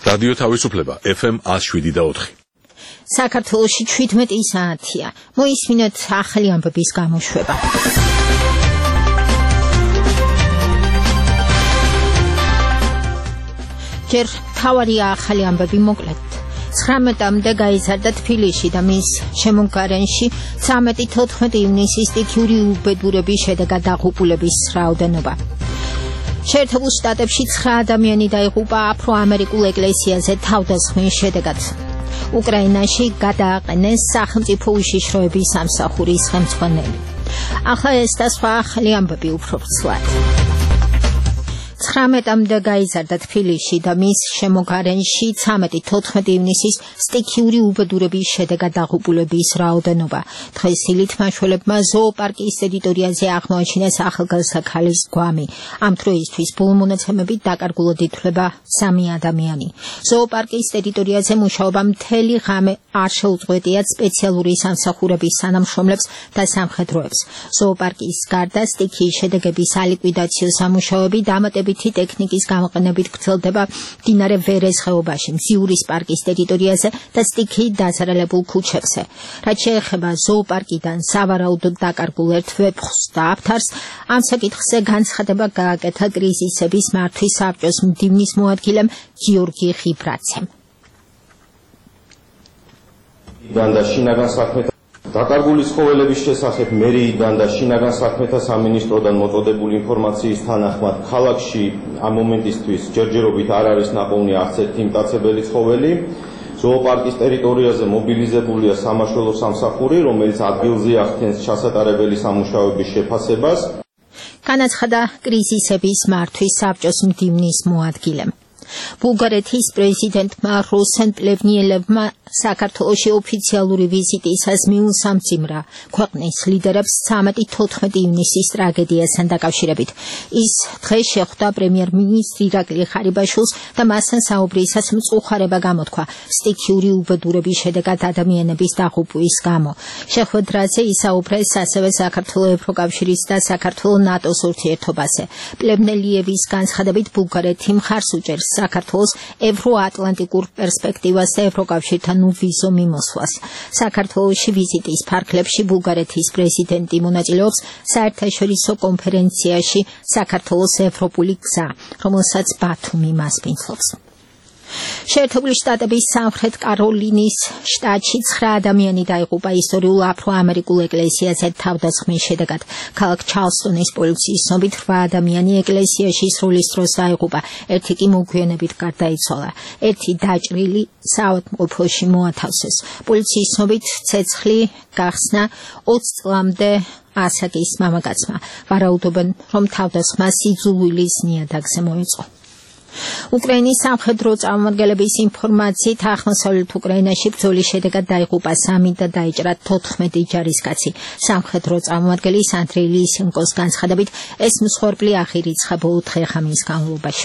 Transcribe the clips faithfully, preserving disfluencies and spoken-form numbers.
რადიო თავისუფლება ეფ ემ one oh seven და four. საქართველოში seventeen საათია. მოისმინოთ ახალი ამბების გამოშვება. ჯერ თავარია ახალი ამბები მოკლედ. ცხრამეტამდე გაიზარდა თბილისში და მის შემოგარენში ცამეტი თოთხმეტი ივნისის სტიქიური უბედურების შედეგად დაღუპულების რაოდენობა. შეერთებულ შტატებში ცხრა ადამიანი დაიღუპა აფრო-ამერიკულ ეკლესიაზე თავდასხმის შედეგად. უკრაინაში გადააყენეს სახელმწიფო უშიშროების სამსახურის ხელმძღვანელი. ახლა ეს და სხვა ახალი ამბები უფრო ვრცლად. ცხრამეტამდე გაიზარდა თბილისში და მის შემოგარენში ცამეტი თოთხმეტი ივნისის სტიქიური უბედურების შედეგად დაღუპულების რაოდენობა. დღეს დილით მაშველებმა ზოოპარკის ტერიტორიაზე აღმოაჩინეს ახალგაზრდა ქალის გვამი. ამ დროისთვის ბოლომონაცემებით დაკარგულად ითვლება სამი ადამიანი. ზოოპარკის ტერიტორიაზე მუშაობა მთელი ღამე არ შეუწყვეტიათ სპეციალური სამსახურების თანამშრომლებს და სამხედროებს. ზოოპარკის გარდა სტიქიის შედეგების ალიკვიდაციო სამუშაოები დამატებით ტექნიკის გამოყენებით გრძელდება მდინარე ვერეს ხეობაში, მზიურის პარკის ტერიტორიაზე და სტიქიით დაზარალებულ ქუჩებზე. რაც შეეხება ზოოპარკიდან სავარაუდოდ დაკარგულ ერთ ვეფხვს და აფთარს, ამ საკითხზე განცხადება გააკეთა კრიზისების მართვის საბჭოს მდივნის მოადგილემ გიორგი ხიბრაცემ. და შინაგან საქმეთა დაკარგული ცხოველების შესახებ მერიიდან და შინაგან საქმეთა სამინისტროდან მოწოდებული ინფორმაციის თანახმად ქალაქში ამ მომენტისთვის ჯერჯერობით არ არის ნაპოვნი არც ერთი მტაცებელი ცხოველი. ზოოპარკის ტერიტორიაზე მობილიზებულია სამაშველო სამსახური, რომელიც ადგილზე ახდენს ჩასატარებელი სამუშაოების შეფასებას. განაცხადა კრიზისების მართვის საბჭოს მდივნის მოადგილემ. ბულგარეთის პრეზიდენტმა როსენ პლევნიელევმა საქართველოში ოფიციალური ვიზიტისას მიუსამძიმრა ქვეყნის ლიდერებს ცამეტი თოთხმეტი ივნისის ტრაგედიასთან დაკავშირებით. ის დღეს შეხვდა პრემიერ-მინისტრ ირაკლი ხარიბაშვილს და მასთან საუბრისას მწუხარება გამოთქვა სტიქიური უბედურების შედეგად ადამიანების დაღუპვის გამო. შეხვედრაზე ისაუბრეს ასევე საქართველოს ევროკავშირის და საქართველოს ნატოს ურთიერთობაზე. პლევნიელევის განცხადებით ბულგარეთი მხარს უჭერს საქართველოს ევროატლანტიკურ პერსპექტივას და ევროკავშირთან ვიზო მიმოსვლას. საქართველოში ვიზიტის ფარგლებში ბულგარეთის პრეზიდენტი მონაწილეობს საერთაშორისო კონფერენციაში საქართველოს ევროპული გზა, რომელსაც ბათუმი მასპინძლობს. შეერთებული შტატების სამხრეთ კაროლინის შტატში ცხრა ადამიანი დაიღუპა ისტორიულ აფრო-ამერიკულ ეკლესიაზე თავდასხმის შედეგად. ქალაქ ჩარლსტონის პოლიციის ცნობით რვა ადამიანი ეკლესიაში სროლის დროს დაიღუპა, ერთი კი მოგვიანებით გარდაიცვალა. ერთი დაჭრილი საავადმყოფოში მოათავსეს. პოლიციის ცნობით ცეცხლი გახსნა ოცი წლამდე ასაკის მამაკაცმა. ვარაუდობენ, რომ თავდასხმა სიძულვილის ნიადაგზე მოეწყო. უკრაინის სამხედრო წარმომადგენლების ინფორმაციით აღმოსავლეთ უკრაინაში ბრძოლის შედეგად დაიღუპა სამი და დაიჭრა თოთხმეტი ჯარისკაცი. სამხედრო წარმომადგენლის ანდრეი ლისენკოს განცხადებით, ეს მსხვერპლი აღირიცხა ბოლო დღე-ღამის განმავლობაში.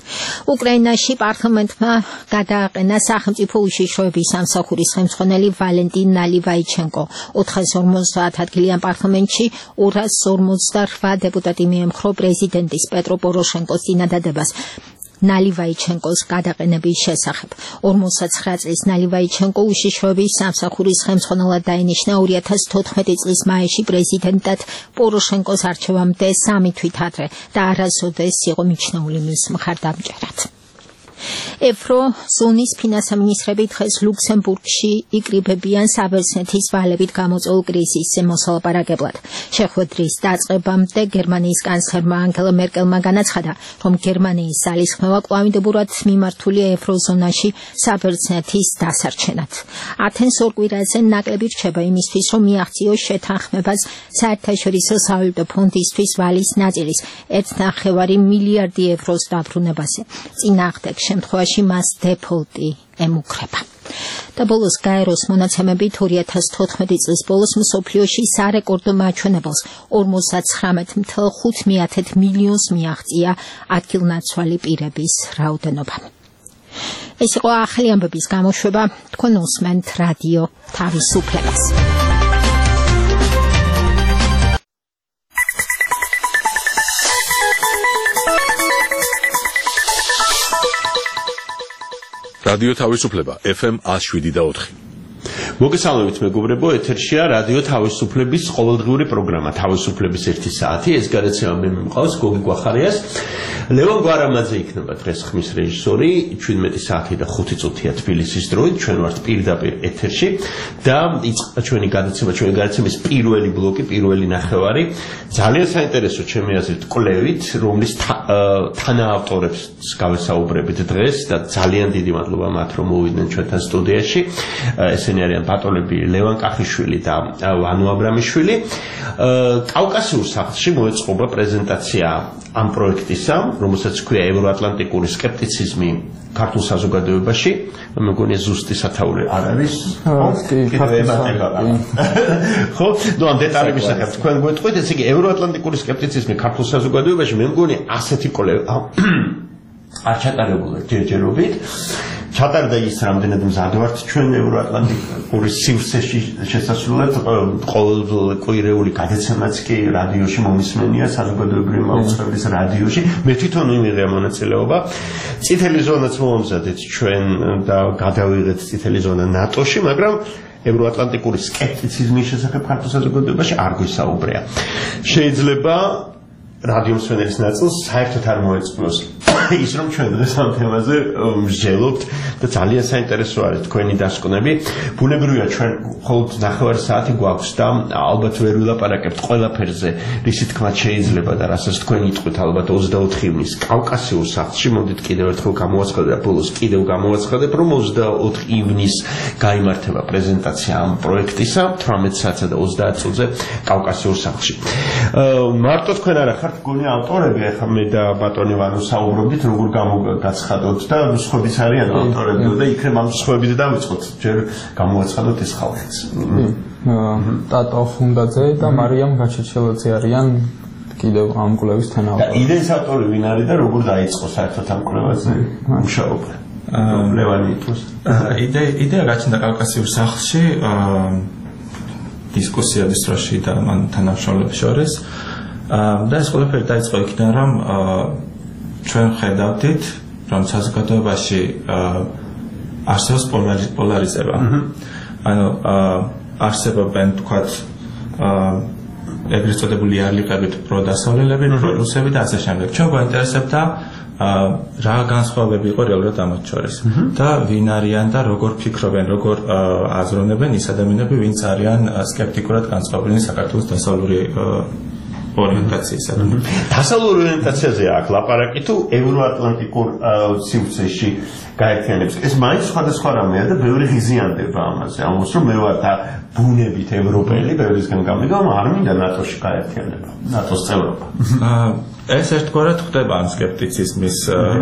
უკრაინაში პარლამენტმა გადააყენა სახელმწიფო უშიშროების სამსახურის ხელმძღვანელი ვალენტინ ნალივაიჩენკო. ოთხას ორმოცდაათ ადგილიან პარლამენტში ორას ორმოცდარვა დეპუტატი მიემხრო პრეზიდენტის პეტრო პოროშენკოს წინადადებას ნალივაიჩენკოს გადაყენების შესახებ. ორმოცდაცხრა წლის ნალივაიჩენკო უშიშროების სამსახურის ხელმძღვანელად დაინიშნა ორი ათას თოთხმეტი წლის მაისში პრეზიდენტად პოროშენკოს არჩევამდე სამი თვით ადრე და არასოდეს იყო მიჩნეული მის მხარდამჭერად. ევროზონის ფინანსამინისტრები დღეს ლუქსემბურგში იკრიბებიან საბერძნეთის ვალებით გამოწვეულ კრიზისზე მოსალაპარაკებლად. შეხვედრის დაწყებამდე გერმანიის კანცლერმა ანგელა მერკელმა განაცხადა, რომ გერმანიის ძალისხმევა კვლავინდებურად მიმართულია ევროზონაში საბერძნეთის დასარჩენად. ათენს ორ კვირაზე ნაკლები რჩება იმისთვის, რომ მიაღწიოს შეთანხმებას საერთაშორისო სავალუტო ფონდისთვის ვალის ნაწილის ერთი ნახევარი მილიარდი ევროს დაბრუნებაზე. წინააღმდეგ შემთხვევაში მას დეფოლტი ემუქრება. და ბოლოს გაეროს მონაცემებით ორი ათას თოთხმეტი წლის ბოლოს მსოფლიოში სარეკორდო მაჩვენებელს ორმოცდაცხრამეტ ათას ხუთი მილიონს მიაღწია ადგილნაცვალი პირების რაოდენობა. ეს იყო ახალი ამბების გამოშვება. თქვენ უსმენთ რადიო თავისუფლებას. რადიო თავისუფლება F M one oh seven point four. მოგესალმებით მეგობრებო, ეთერშია რადიო თავისუფლების ყოველდღიური პროგრამა თავისუფლების ერთი საათი. ეს გადაცემა მე მიყავს გოგი გვახარიას. ლევან გვარამაძე იქნება დღეს ხმის რეჟისორი. ჩვიდმეტი საათი და ხუთი წუთია თბილისის დროით. ჩვენ ვართ პირდაპირ ეთერში და იწყება ჩვენი გადაცემა, ჩვენი გადაცემის პირველი ბლოკი, პირველი ნახევარი. ძალიან საინტერესო ჩემი აზრით კვლევით, რომლის თანაავტორებს გავესაუბრებით დღეს და ძალიან დიდი მადლობა მათ, რომ მოვიდნენ ჩვენთან სტუდიაში. ესენი არიან ბატონები ლევან კახიშვილი და ვანო აბრამიშვილი. კავკასიურ სახლში მოეწყობა პრეზენტაცია ამ პროექტისა, რომელსაც ქვია ევროატლანტიკური სკეპტიციზმი ქართულ საზოგადოებაში. მე მგონი ზუსტი სათაური არ არის. ხო, ნუ ამ დეტალების შესახებ თქვენ გვეტყვით, ესე იგი ევროატლანტიკური სკეპტიციზმი ქართულ საზოგადოებაში, მე მგონი ასეთი კოლექცია არ ჩატარებულა ჯერჯერობით. ჩატარდა ის რამდენად მზადვართ ჩვენ ევროატლანტიკური სივრცეში შესასვლელად ყოველკვირეული გადაცემაც კი რადიოში მომისმენია საზოგადოებრივი მაუწყებლის რადიოში. მე თვითონ ვიმიღე მონაწილეობა. წითელი ზონაც მომზადეთ ჩვენ და გადავიღეთ წითელი ზონა ნატოში, მაგრამ ევროატლანტიკური სკეპტიციზმის შესახებ ქართულ საზოგადოებაში არ გვისაუბრია. შეიძლება რადიო მსმენელის ნაწილს საერთოდ არ მოეწყნოს ის, რომ ჩვენ დღეს ამ თემაზე მსჯელობთ და ძალიან საინტერესო არის თქვენი დასკვნები. ბუნებრივია ჩვენ მხოლოდ ნახევარი საათი გვაქვს და ალბათ ვერ ვილაპარაკებთ ყველაფერზე, რისი თქმაც შეიძლება და რასაც თქვენ იტყვით ალბათ ოცდაოთხ ივნის კავკასიურ სახლში. მოდით კიდევ ერთხელ გამოვაცხადოთ და ბოლოს კიდევ გამოვაცხადოთ, რომ ოცდაოთხ ივნის გაიმართება პრეზენტაცია ამ პროექტისა თვრამეტ საათსა და ოცდაათ წუთზე კავკასიურ სახლში. მარტო თქვენ არა ხართ გონი ავტორები, ახლა მე და ბატონი ვანო საუბრობთ როგორ გამოგაცხადოთ და სხვებიც არიან ავტორები და იქნებ ამ სხვებით დავიწყოთ, ჯერ გამოვაცხადოთ ეს ხალხიც. ტატო ხუნდაძე და მარიამ გაჩეჩელაძე არიან კიდევ ამ კვლევის თანაავტორები. და იდეის ავტორი ვინ არის და როგორ დაიწყო საერთოდ ამ კვლევაზე მუშაობა? ლევანი ითქოს. იდეა იდეა გაჩნდა კავკასიურ სახლში დისკუსიების დროში და მან თანამშრომლებს შორის. და ეს ყველაფერი დაიწყო იქიდან, რომ ჩვენ ხედავდით, რომ საზოგადოებაში არსებობს პოლარიზება. ანუ არსებობენ თქვათ ეგრეთ წოდებული იარლიყებით პროდასავლელები, პრორუსები და ასე შემდეგ. ჩვენ გვაინტერესებდა რა განსხვავებები იყო რეალურად ამათ შორის და ვინ არიან და როგორ ფიქრობენ, როგორ აზროვნებენ ის ადამიანები, ვინც არიან სკეპტიკურად განწყობილნი საქართველოს დასავლური ორიენტაციისადმი. დასავლური ორიენტაციაზე აქვს ლაპარაკი თუ ევროატლანტიკურ სივრცეში გაერთიანებს. ეს მაინც სხვადასხვა რამეა და ბევრი ღიზიანდება ამაზე. ამას რომ მე ვარ და ბუნებით ევროპელი, ბევრისგან გამიგა, არ მინდა ნატოში გაერთიანება, ნატოს წევრობა. ეს ერთგვარად ხდება ამ სკეპტიციზმის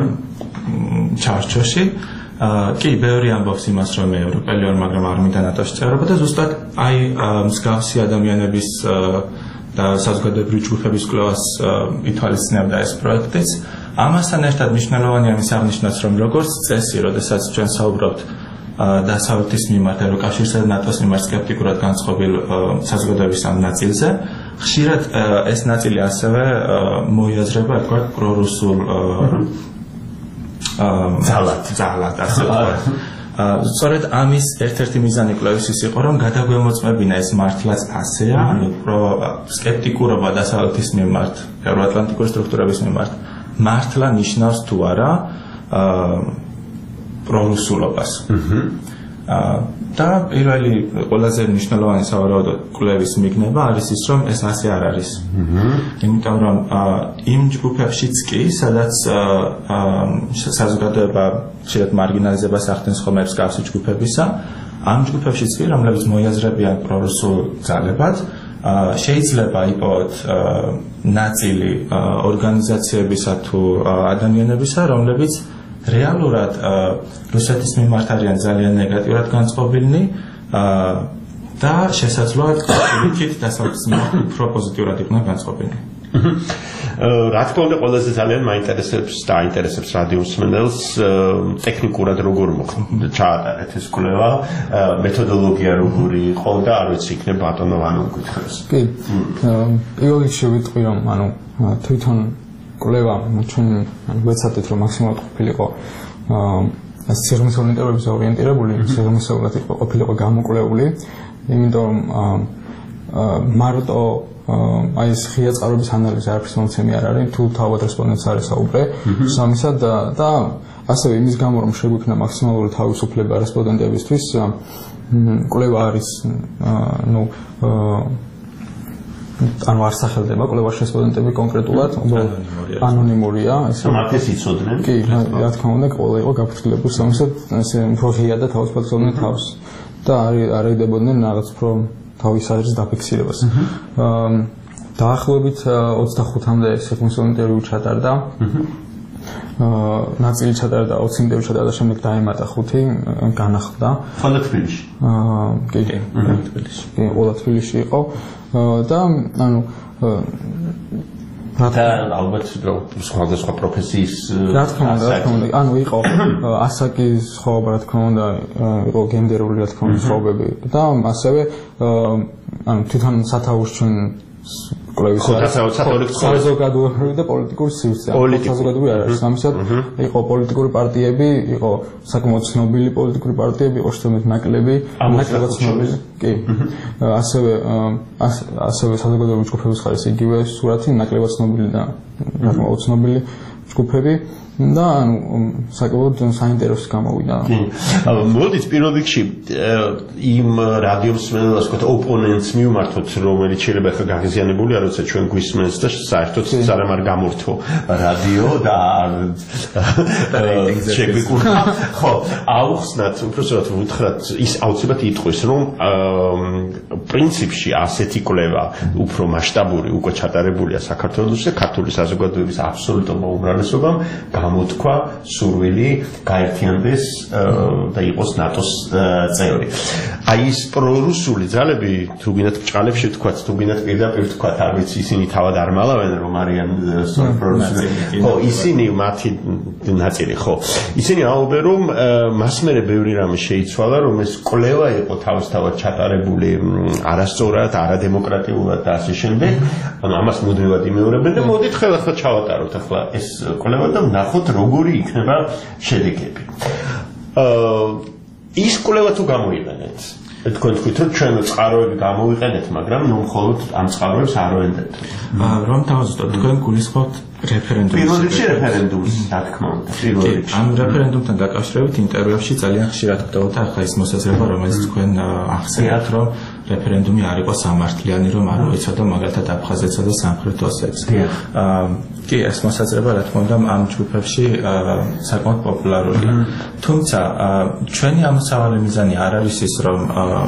ჩარჩოში. კი, ბევრი ამბობს იმას, რომ მე ევროპელი ვარ, მაგრამ არ მინდა ნატოში წევრობა და ზუსტად აი მსგავსი ადამიანების და საზოგადოებრივი ჯგუფების კვლევას ითვალისწინებდა ეს პროექტიც. ამასთან ერთად მნიშვნელოვანია ის აღნიშნოს, რომ როგორც წესი, როდესაც ჩვენ საუბრობთ დასავლეთის მიმართ, ევროკავშირსა და ნატოს მიმართ სკეპტიკურად განწყობილ საზოგადოების ამ ნაწილზე, ხშირად ეს ნაწილი ასევე მოიაზრება თქვა პრორუსულ ძალად, ძალად ასე ვთქვათ. სწორედ ამის ერთ-ერთი მიზანი კვლევის ის იყო, რომ გადაგვემოწმებინა ეს მართლაც ასეა, ანუ სკეპტიკურობა დასავლეთის მიმართ, ევროატლანტიკური სტრუქტურების მიმართ მართლა ნიშნავს თუ არა პრორუსულობას. და პირველი ყველაზე მნიშვნელოვანი სავარაუდო კვლევის მიგნება არის ის, რომ ეს ასე არ არის. იმიტომ რომ იმ ჯგუფებშიც კი, სადაც საზოგადოება ხშირად მარგინალიზებას ახდენს ხოლმე მსგავსი ჯგუფებისა, ამ ჯგუფებშიც კი, რომლებიც მოიაზრებიან პრორუსულ ძალებად, შეიძლება იპოვოთ ნაწილი ორგანიზაციებისა თუ ადამიანებისა, რომლებიც რეალურად რუსეთის მიმართ არიან ძალიან ნეგატიურად განწყობილნი და შესაძლოა იქით დასავლეთის მიმართ უფრო პოზიტიურად იყვნენ განწყობილნი. რა თქმა უნდა, ყველაზე ძალიან მაინტერესებს და აინტერესებს რადიო მსმენელს ტექნიკურად როგორ მოხდა ჩაატარეთ ეს კვლევა, მეთოდოლოგია როგორი იყო და არ ვიცი, იქნება ბატონო ვანო გითხრას. კი. პირველ რიგში ვიტყვი, რომ ანუ თვითონ კვლევა ჩვენ ვეცადეთ, რომ მაქსიმალურად ყოფილიყო სიღრმისეულ ინტერვიუებზე ორიენტირებული, სიღრმისეულად იყო ყოფილიყო გამოკვლეული, იმიტომ მარტო აი ეს ღია წყაროების ანალიზი არაფრის მომცემი არ არის, თუ თავად რესპონდენტს არის საუბრე, სამისად და ასევე იმის გამო რომ შეგვიქმნა მაქსიმალური თავისუფლება რესპონდენტებისთვის, კვლევა არის ნუ ანუ არ სახელდება კვლევაში რესპონდენტები კონკრეტულად, ანონიმურია, ესე მათეს იცოდნენ. კი, რა თქმა უნდა, ყველა იყო გაფრთხილებული, სამისად ესე უფრო ღია და თავისუფლად იცოდნენ თავს და არ ედებოდნენ რაღაც უფრო თავის აზრის დაფიქსირებას. დაახლოებით ოცდახუთამდე სიღრმისეულ ინტერვიუ ჩატარდა. ნაწილი ჩატარდა ოცი ინტერვიუ ჩატარდა, შემდეგ დაემატა ხუთი, განახლდა. ყველა თბილისში. კი, თბილისში. კი, ყველა თბილისში იყო და ანუ და ალბათ სხვადასხვა პროფესიის რა თქმა უნდა, რა თქმა უნდა, ანუ იყო ასაკის სხვაობა, რა თქმა უნდა, იყო გენდერული, რა თქმა უნდა, სხვაობები და ასევე ანუ თვითონ სათაურს ჩვენ კვლევის საზოგადოებრივი და პოლიტიკური სივრცე. საზოგადოებრივი არ არის. ამისად იყო პოლიტიკური პარტიები, იყო საკმაოდ ცნობილი პოლიტიკური პარტიები, იყო შემდგომ ნაკლები, ნაკლებად ცნობილი. კი. ასევე ასევე საზოგადოებრივი ჯგუფების ხარ ეს იგივე სურათი, ნაკლებად ცნობილი და საკმაოდ ცნობილი ჯგუფები. და ანუ საკმაოდ საინტერესო გამოვიდა. მოდით პირველ რიგში იმ რადიომსმენელს ვთქვათ ოპონენტს მივმართოთ, რომელიც შეიძლება ხა გაღიზიანებული არ როცა ჩვენ გვისმენს და საერთოდ სარამ არ გამორთო რადიო და შეგვიკურნა. ხო, აუხსნათ, უბრალოდ ვუთხრათ ის აუცილებლად იტყვის, რომ პრინციპში ასეთი კვლევა უფრო მასშტაბური უკვე ჩატარებულია საქართველოში, ქართული საზოგადოების აბსოლუტურმა უმრავლესობამ გამოთქვა სურვილი გაერთიანდეს და იყოს ნატოს წევრი. აი ეს პრორუსული ძალები თუ გინდათ ბჭყალებში თქვათ, თუ გინდათ პირდაპირ თქვათ, არ ვიცი, ისინი თავად არ მალავენ რომ არიან პრორუსული. ხო, ისინი მათი ნაწილი, ხო. ისინი აუბრენ რომ მას მერე ბევრი რამე შეიცვალა, რომ ეს კვლევა იყო თავისთავად ჩატარებული არასწორად, არადემოკრატიულად და ასე შემდეგ. ანუ ამას მუდმივად იმეორებენ და მოდით ხელახლა ჩავატაროთ ახლა ეს კვლევა და ნახოთ როგორი იქნება შედეგები. ის კვლევა თუ გამოიყენეთ, თქვენ თქვით რომ ჩვენ წყაროები გამოვიყენეთ, მაგრამ ნუ მხოლოდ ამ წყაროებს არ ვენდეთ. რომ თავაზობთ, თქვენ გულისხმობთ რეფერენდუმს. პირველ რიგში რეფერენდუმს, რა თქმა უნდა. პირველ რიგში. ამ რეფერენდუმთან დაკავშირებით ინტერვიუებში ძალიან ხშირად ხდებოდა ახლა ის მოსაზრება, რომელიც თქვენ ახსენეთ, რომ რეფერენდუმი არ იყო სამართლიანი, რომ არ მოიცოდა მაგალითად აფხაზეთსა და სამხრეთ ოსეთს. კი, ეს მოსაზრება რა თქმა უნდა ამ ჯგუფებში საკმაოდ პოპულარულია. თუმცა ჩვენი ამოსავალი მიზანი არ არის ის, რომ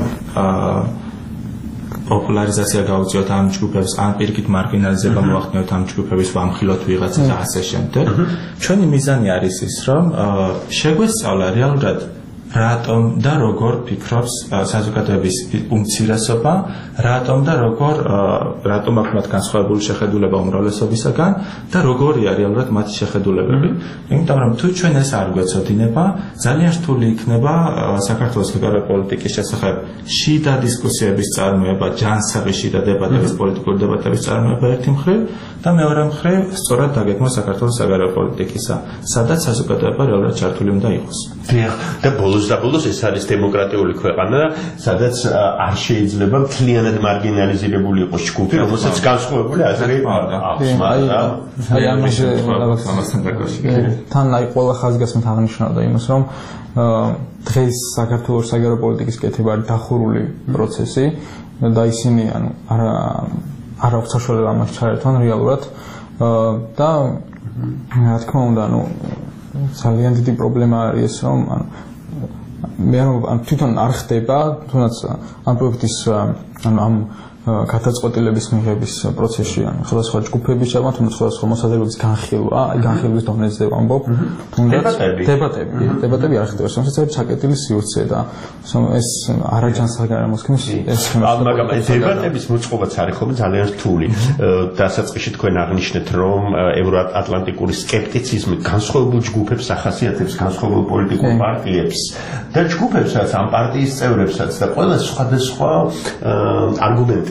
პოპულარიზაცია გავუწიოთ ამ ჯგუფებს, ან პირიქით მარგინალიზება მოახდინოთ ამ ჯგუფების ვამხილოთ ვიღაცა და ასე შემდეგ. ჩვენი მიზანი არის ის, რომ შეგვესწავლა რეალურად რატომ და როგორ ფიქრობს საზოგადოების უმცირესობა, რატომ და როგორ რატომ აქვს მათ განსხვავებული შეხედულება უმრავლესობისაგან და როგორია რეალურად მათი შეხედულებები. იმიტომ რომ თუ ჩვენ ეს არ გვეცოდინება, ძალიან რთული იქნება საქართველოს ლიბერალური პოლიტიკის შესახებ შიდა დისკუსიების წარმოება, ჯანსაღი შიდა დებატების, პოლიტიკური დებატების წარმოება ერთი მხრივ და მეორე მხრივ სწორად დაგეგმვა საქართველოს საგარეო პოლიტიკისა, სადაც საზოგადოება რეალურად ჩართული უნდა იყოს. და ბოლოს და ბოლოს ეს არის დემოკრატიული ქვეყანა, სადაც არ შეიძლება მთლიანად მარგინალიზირებული იყოს ჯგუფი, რომელსაც განსხვავებული აზრი აქვს. აი ამაზე ამასთან დაკავშირებით. თან აი ყველა ხაზგასმით აღნიშნავდა იმას, რომ დღეს საქართველოს საგარეო პოლიტიკის კეთება არის დახურული პროცესი და ისინი ანუ არა არ აქვს საშუალება ამას ჩაერთონ რეალურად და რა თქმა უნდა ანუ ძალიან დიდი პრობლემა არის ეს, რომ მე ამ თვითონ არ ხდება, თუნდაც ამ პროექტის ანუ ამ გადაწყვეტილების მიღების პროცესში, ანუ სხვადასხვა ჯგუფების ჩაბმა, თუნდაც სხვადასხვა მოსაზრებების განხილვა, აი განხილვის დონეზე ვამბობ, თუნდაც დებატები, დებატები არ ხდება, შესაძლოა ჩაკეტილი სივრცე და ეს არაჯანსაღი გამოსქმნის ეს მაგრამ დებატების მოწყობაც არის ხოლმე ძალიან რთული. დასაწყისში თქვენ აღნიშნეთ, რომ ევროატლანტიკური სკეპტიციზმი განსხვავებულ ჯგუფებს ახასიათებს, განსხვავებულ პოლიტიკურ პარტიებს და ჯგუფებსაც, ამ პარტიის წევრებსაც და ყველა სხვადასხვა არგუმენტი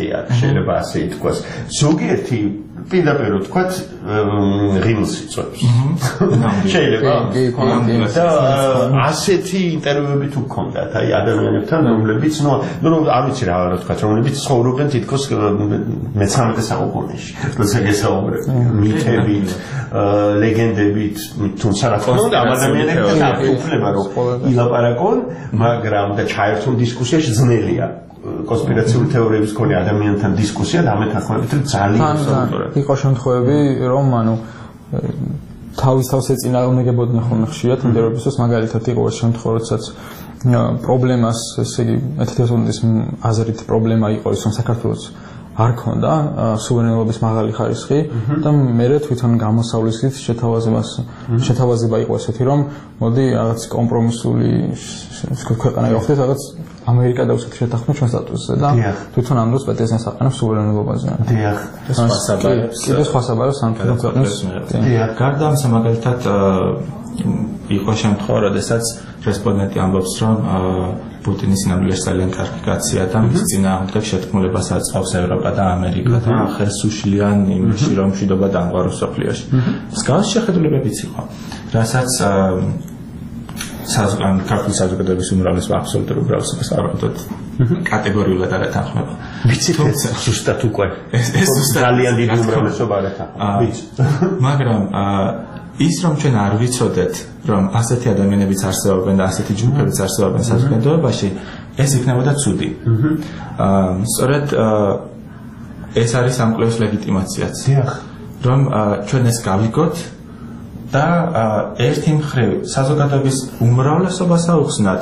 პოზიცია შეიძლება ასე ითქვას. ზოგიერთი პირდაპირ ვთქვათ ღიმილს იწვევს. შეიძლება და ასეთი ინტერვიუები თუ გქონდათ აი ადამიანებთან რომლებიც ნუ ნუ არ ვიცი რა ვთქვათ რომლებიც ცხოვრობენ თითქოს მეთერთმეტე საუკუნეში როცა გესაუბრებ მითებით ლეგენდებით თუმცა რა თქმა უნდა ამ ადამიანებთან აქვს უფლება რომ ილაპარაკონ მაგრამ და ჩაერთონ დისკუსიაში ძნელია კონსპირაციული თეორიების მქონე ადამიანთან დისკუსია დამეთანხმებით რომ ძალიან საუბრობთ. იყო შემთხვევები რომ ანუ თავის თავს ეწინააღმდეგებოდნენ ხოლმე ხშირად ინტერვიუებისთვის მაგალითად იყო ეს შემთხვევა როდესაც პრობლემას ესე იგი ეთნოგრაფიის აზრით პრობლემა იყო ის რომ საქართველოს არ ქონდა სუვერენობის მაღალი ხარისხი და მე თვითონ გამოსავლისით შეთავაზებას შეთავაზება იყო ესეთი რომ მოდი რაღაც კომპრომისული ქვეყანა გავხდეთ რაღაც ამერიკა და უსეთ შეთანხმდა ჩვენ სტატუსზე და თვითონ ამ დროს პეტენციას აყენებს სუვერენობაზე. დიახ. კიდე სხვა საბარო სამხედრო ქვეყნის. დიახ. გარდა ამისა მაგალითად იყო შემთხვევა, როდესაც რესპონდენტი ამბობს, რომ პუტინის სინამდვილეში ძალიან კარგი კაცია და მის წინააღმდეგ შეთქმულებას აწყობს ევროპა და ამერიკა და ხელს უშლიან იმაში, რომ მშვიდობა დამყაროს მსოფლიოში. მსგავსი შეხედულებებიც იყო, რასაც საზოგადოების ქართული საზოგადოების უმრავლესობა აბსოლუტურ უმრავლესობას არ ვიტყოდ კატეგორიულად არ ეთანხმება. ვიცით ეს ზუსტად უკვე ეს ძალიან დიდი უმრავლესობა არ ეთანხმება. ვიცით. მაგრამ ის რომ ჩვენ არ ვიცოდეთ რომ ასეთი ადამიანებიც არსებობენ და ასეთი ჯგუფებიც არსებობენ საზოგადოებაში ეს იქნებოდა ცუდი. აა სწორედ ეს არის ამ კვლევის ლეგიტიმაციაც. დიახ. რომ ჩვენ ეს გავიგოთ და ერთი მხრივ საზოგადოების უმრავლესობას აუხსნათ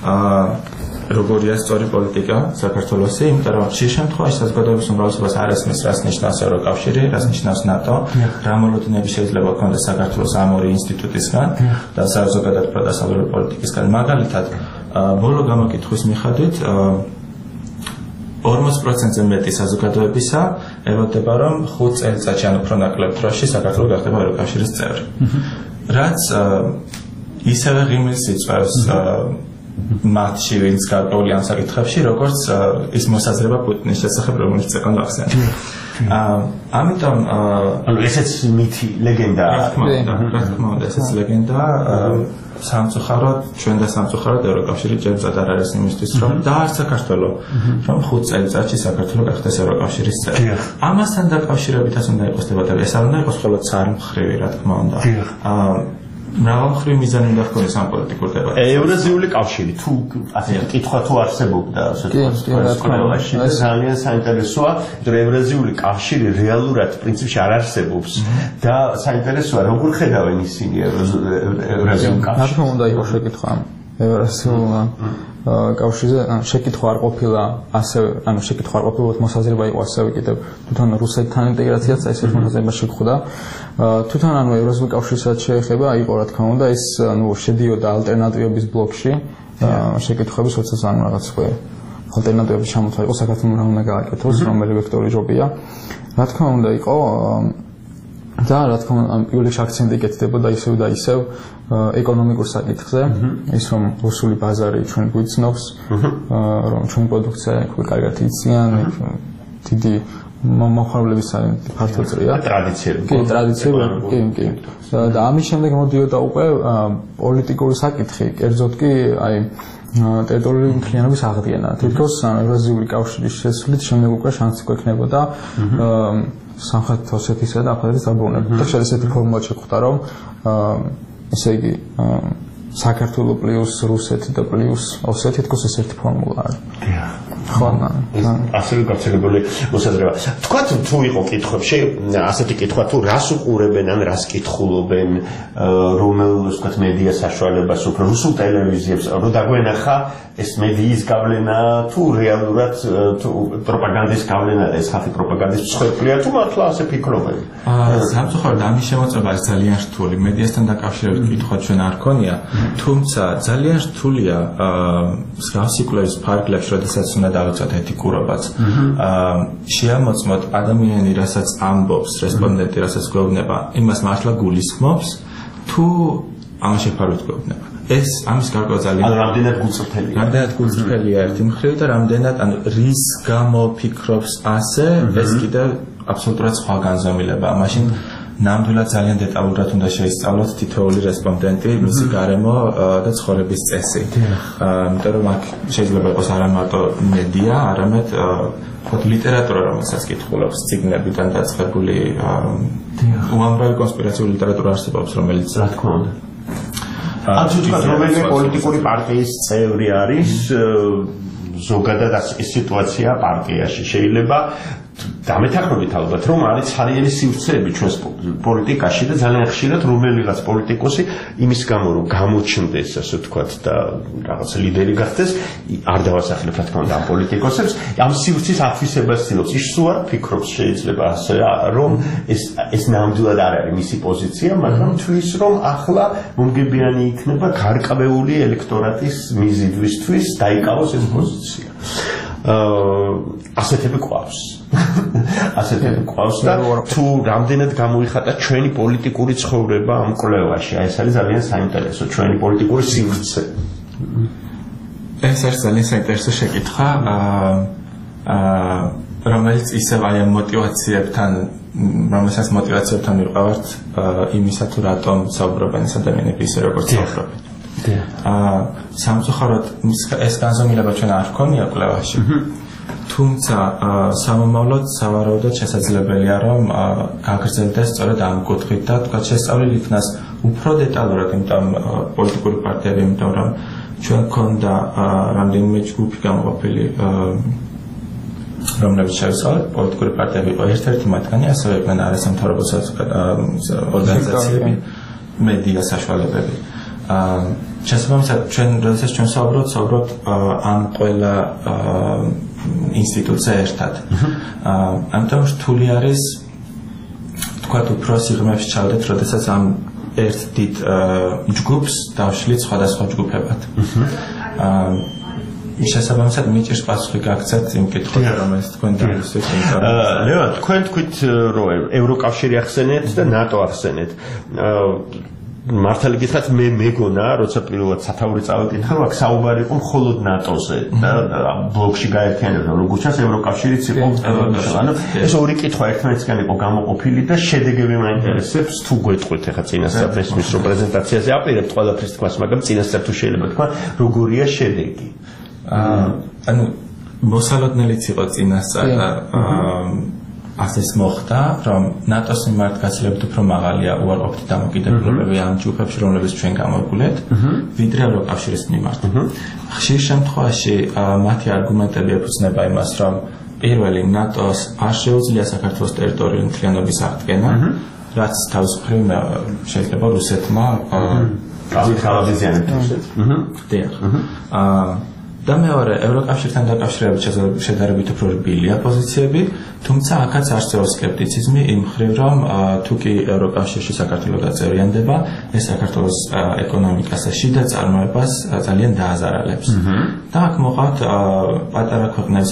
როგორია სწორი პოლიტიკა საქართველოსი, იმიტომ რომ ხშირ შემთხვევაში საზოგადოების უმრავლესობას არ ესმის რას ნიშნავს ევროკავშირი, რას ნიშნავს ნატო, რა მოლოდინები შეიძლება ქონდეს საქართველოს ამ ორი ინსტიტუტისგან და საზოგადოებრივ პროდასავლური პოლიტიკისგან. მაგალითად, ბოლო გამოკითხვის მიხედვით ორმოც პროცენტზე მეტი საზოგადოებისა ელოდება რომ ხუთ წელიწადში ან უფრო ნაკლებ დროში საქართველო გახდება ევროკავშირის წევრი. რაც ისევე ღიმილს იწვევს მათში ვინც გარკვეული ამ საკითხებში, როგორც ის მოსაზრება პუტინის შესახებ, რომელიც ეკონ ახსენე. ამიტომ ანუ ესეც მითი ლეგენდაა. რა თქმა უნდა, ესეც ლეგენდაა. სამწუხაროდ ჩვენ და სამწუხაროდ ევროკავშირი ჯერჯერობით არ არის იმისთვის რომ და არც საქართველო რომ ხუთ წელიწადში საქართველო გახდეს ევროკავშირის წევრი. ამასთან დაკავშირებითაც უნდა იყოს დებატები. ეს არ უნდა იყოს მხოლოდ წარმხრივი, რა თქმა უნდა. მრავალმხრივი მიზანი უნდა ჰქონდეს ამ პოლიტიკურ დებატებში. ევრაზიული კავშირი თუ ასე კითხვა თუ არსებობდა ასე კვლევაში ძალიან საინტერესოა, რომ ევრაზიული კავშირი რეალურად პრინციპში არ არსებობს და საინტერესოა როგორ ხედავენ ისინი ევრაზიულ კავშირს. რა თქმა უნდა იყო შეკითხვა ევრაზიულ კავშირზე შეკითხვა არ ყოფილა ასევე ანუ შეკითხვა არ ყოფილა მოსაზრება იყო ასევე კიდევ თვითონ რუსეთთან ინტეგრაციაც ეს ერთ მოსაზრება შეხვდა თვითონ ანუ ევრაზიული კავშირსაც შეეხება იყო რა თქმა უნდა ეს ანუ შედიოდა ალტერნატივების ბლოკში შეკითხვების როდესაც ანუ რაღაც ხო ალტერნატივების ჩამოთვალა იყო საქართველოს რა უნდა გააკეთოს რომელი ვექტორი ჯობია რა თქმა უნდა იყო და რა თქმა უნდა პირველი აქცენტი ეკეთდებოდა ისევ და ისევ ეკონომიკურ საკითხზე ის რომ რუსული ბაზარი ჩვენ გვიცნობს რომ ჩვენი პროდუქცია იქ კარგად იციან დიდი მოხარვლების ფართო წრია ტრადიციები კი ტრადიციები კი კი და ამის შემდეგ მოდიოდა უკვე პოლიტიკური საკითხი კერძოდ კი აი ტერიტორიული მთლიანობის აღდგენა თითქოს ევრაზიული კავშირის შესვლით შემდეგ უკვე შანსი გვექნებოდა სამხრეთ ოსეთისა და აფხაზეთის დაბრუნება და შეიძლება ესეთი ფორმულა შეხვდა რომ ესე იგი საქართველო პლუს რუსეთი და პლუს ოსეთი თქოს ეს ერთი ფორმულა არის. ხო, ასევე გავრცელებული მოსაზრება. თქვა თუ იყო კითხვებში, ასეთი კითხვა თუ რას უყურებენ ან რას კითხულობენ, რომელ ვთქვათ მედია საშუალებას უფრო რუსულ ტელევიზიებს, რომ დაგვენახა ეს მედიის გავლენა თუ რეალურად თუ პროპაგანდის გავლენა და ეს ხალხი პროპაგანდის მსხვერპლია თუ მართლა ასე ფიქრობენ? აა სამწუხაროდ ამის შემოწმება არის ძალიან რთული. მედიასთან დაკავშირებით კითხვა ჩვენ არ ქონია, თუმცა ძალიან რთულია აა მსგავსი კვლევის ფარგლებში, როდესაც უნდა დავიცვათ ეთიკურობაც. აა შეამოწმოთ ადამიანი, რასაც ამბობს, რესპონდენტი, რასაც გვეუბნება, იმას მართლა გულისხმობს თუ ამაში ფარვით გვეუბნება. ეს ამის გარკვევა ძალიან ანუ რამდენად გულწრფელია რამდენად გულწრფელია ერთი მხრივ და რამდენად ანუ რის გამო ფიქრობს ასე ეს კიდევ აბსოლუტურად სხვა განზომილებაა მაშინ ნამდვილად ძალიან დეტალურად უნდა შეისწავლოთ თითოეული რესპონდენტი, მისი გარემო და ცხოვრების წესი. იმიტომ რომ აქ შეიძლება იყოს არა მარტო მედია, არამედ ხოთ ლიტერატურა, რომელსაც კითხულობს, წიგნებიდან დაწყებული უამრავი კონსპირაციული ლიტერატურა არსებობს, რომელიც რა თქმა უნდა. ან თუნდაც რომელიმე პოლიტიკური პარტიის წევრი არის, ზოგადად ეს სიტუაცია პარტიაში შეიძლება დამეთანხმებით ალბათ რომ არის ცარიელი სივრცეები ჩვენს პოლიტიკაში და ძალიან ხშირად რომელიღაც პოლიტიკოსი იმის გამო რომ გამოჩნდეს ასე ვთქვათ და რაღაც ლიდერი გახდეს არ დავასახელებ რა თქმა უნდა ამ პოლიტიკოსებს ამ სივრცის აფისებას ცდილობს ის სულ არ ფიქრობს შეიძლება ასე რომ ეს ეს ნამდვილად არ არის მისი პოზიცია მაგრამ თვითონ რომ ახლა მომგებიანი იქნება გარკვეული ელექტორატის მიზიდვისთვის დაიკავოს ეს პოზიცია ასეთები ყავს ასეთები ყავს და თუ რამდენად გამოიხატა ჩვენი პოლიტიკური ცხოვრება ამ კვლევაში აი ეს არის ძალიან საინტერესო ჩვენი პოლიტიკური სივრცე ეს არის ძალიან საინტერესო შეკითხვა რომელიც ისევ აი ამ მოტივაციებთან რომელსაც მოტივაციებთან მივყავართ იმისა თუ რატომ საუბრობენ ეს ადამიანები ისე როგორც საუბრობენ აა სამწუხაროდ ეს განზომილება ჩვენ არ ჰქონია კვლევაში თუმცა სამომავლოდ სავარაუდოდ შესაძლებელია რომ გაგრძელდეს სწორედ ამ კუთხით და თქვა შესწავლილი იქნას უფრო დეტალურად იმიტომ პოლიტიკური პარტიები იმიტომ რომ ჩვენ გქონდა რამდენიმე ჯგუფი გამოყოფილი რომლებიც შევისწავლეთ პოლიტიკური პარტიები იყო ერთ-ერთი მათგანი ასევე იყვნენ არასამთავრობო ორგანიზაციები მედია საშუალებები შესაბამისად ჩვენ როდესაც ჩვენ საუბრობთ საუბრობთ ამ ყველა ინსტიტუტზე ერთად ამიტომ რთული არის თქვათ უფრო სიღრმეში ჩავდეთ როდესაც ამ ერთ დიდ ჯგუფს დავშლით სხვადასხვა ჯგუფებად შესაბამისად მიჭირს პასუხი გაქცეთ იმ კითხვაზე რომელიც თქვენ დაისვით ლევან თქვენ თქვით რომ ევროკავშირი ახსენეთ და ნატო ახსენეთ მართალი გითხრათ მე მეგონა როცა პირველად სათაური წავეკითხა რომ აქ საუბარი იყო მხოლოდ ნატოზე და ბლოკში გაერთიანებდა როგორც ჩანს ევროკავშირიც იყო ანუ ეს ორი კითხვა ერთმანეთისგან იყო გამოყოფილი და შედეგები მაინტერესებს თუ გვეტყვით ახლა წინასწარ ეს რო პრეზენტაციაზე აპირებთ ყველაფრის თქმას მაგრამ წინასწარ თუ შეიძლება თქვა როგორია შედეგი ანუ მოსალოდნელიც იყო წინასწარ ასეს მოხდა, რომ ნატოს მიმართ გაცილებით უფრო მაღალია უარყოფითი დამოკიდებულებები ამ ჯგუფებში, რომლებიც ჩვენ გამოვგულეთ, ვიდრე ევროკავშირის მიმართ. ხშირ შემთხვევაში მათი არგუმენტები ეფუძნება იმას, რომ პირველი ნატოს არ შეუძლია საქართველოს ტერიტორიული მთლიანობის აღდგენა, რაც თავის მხრივ შეიძლება რუსეთმა გავიხალისიანებთ რუსეთს. დიახ. და მეორე ევროკავშირთან დაკავშირებით შედარებით უფრო რბილია პოზიციები, თუმცა აქაც არსებობს სკეპტიციზმი იმ მხრივ, რომ თუ კი ევროკავშირში საქართველო დაწევრიანდება, ეს საქართველოს ეკონომიკას და შიდა წარმოებას ძალიან დააზარალებს. და აქ მოყავთ პატარა ქვეყნების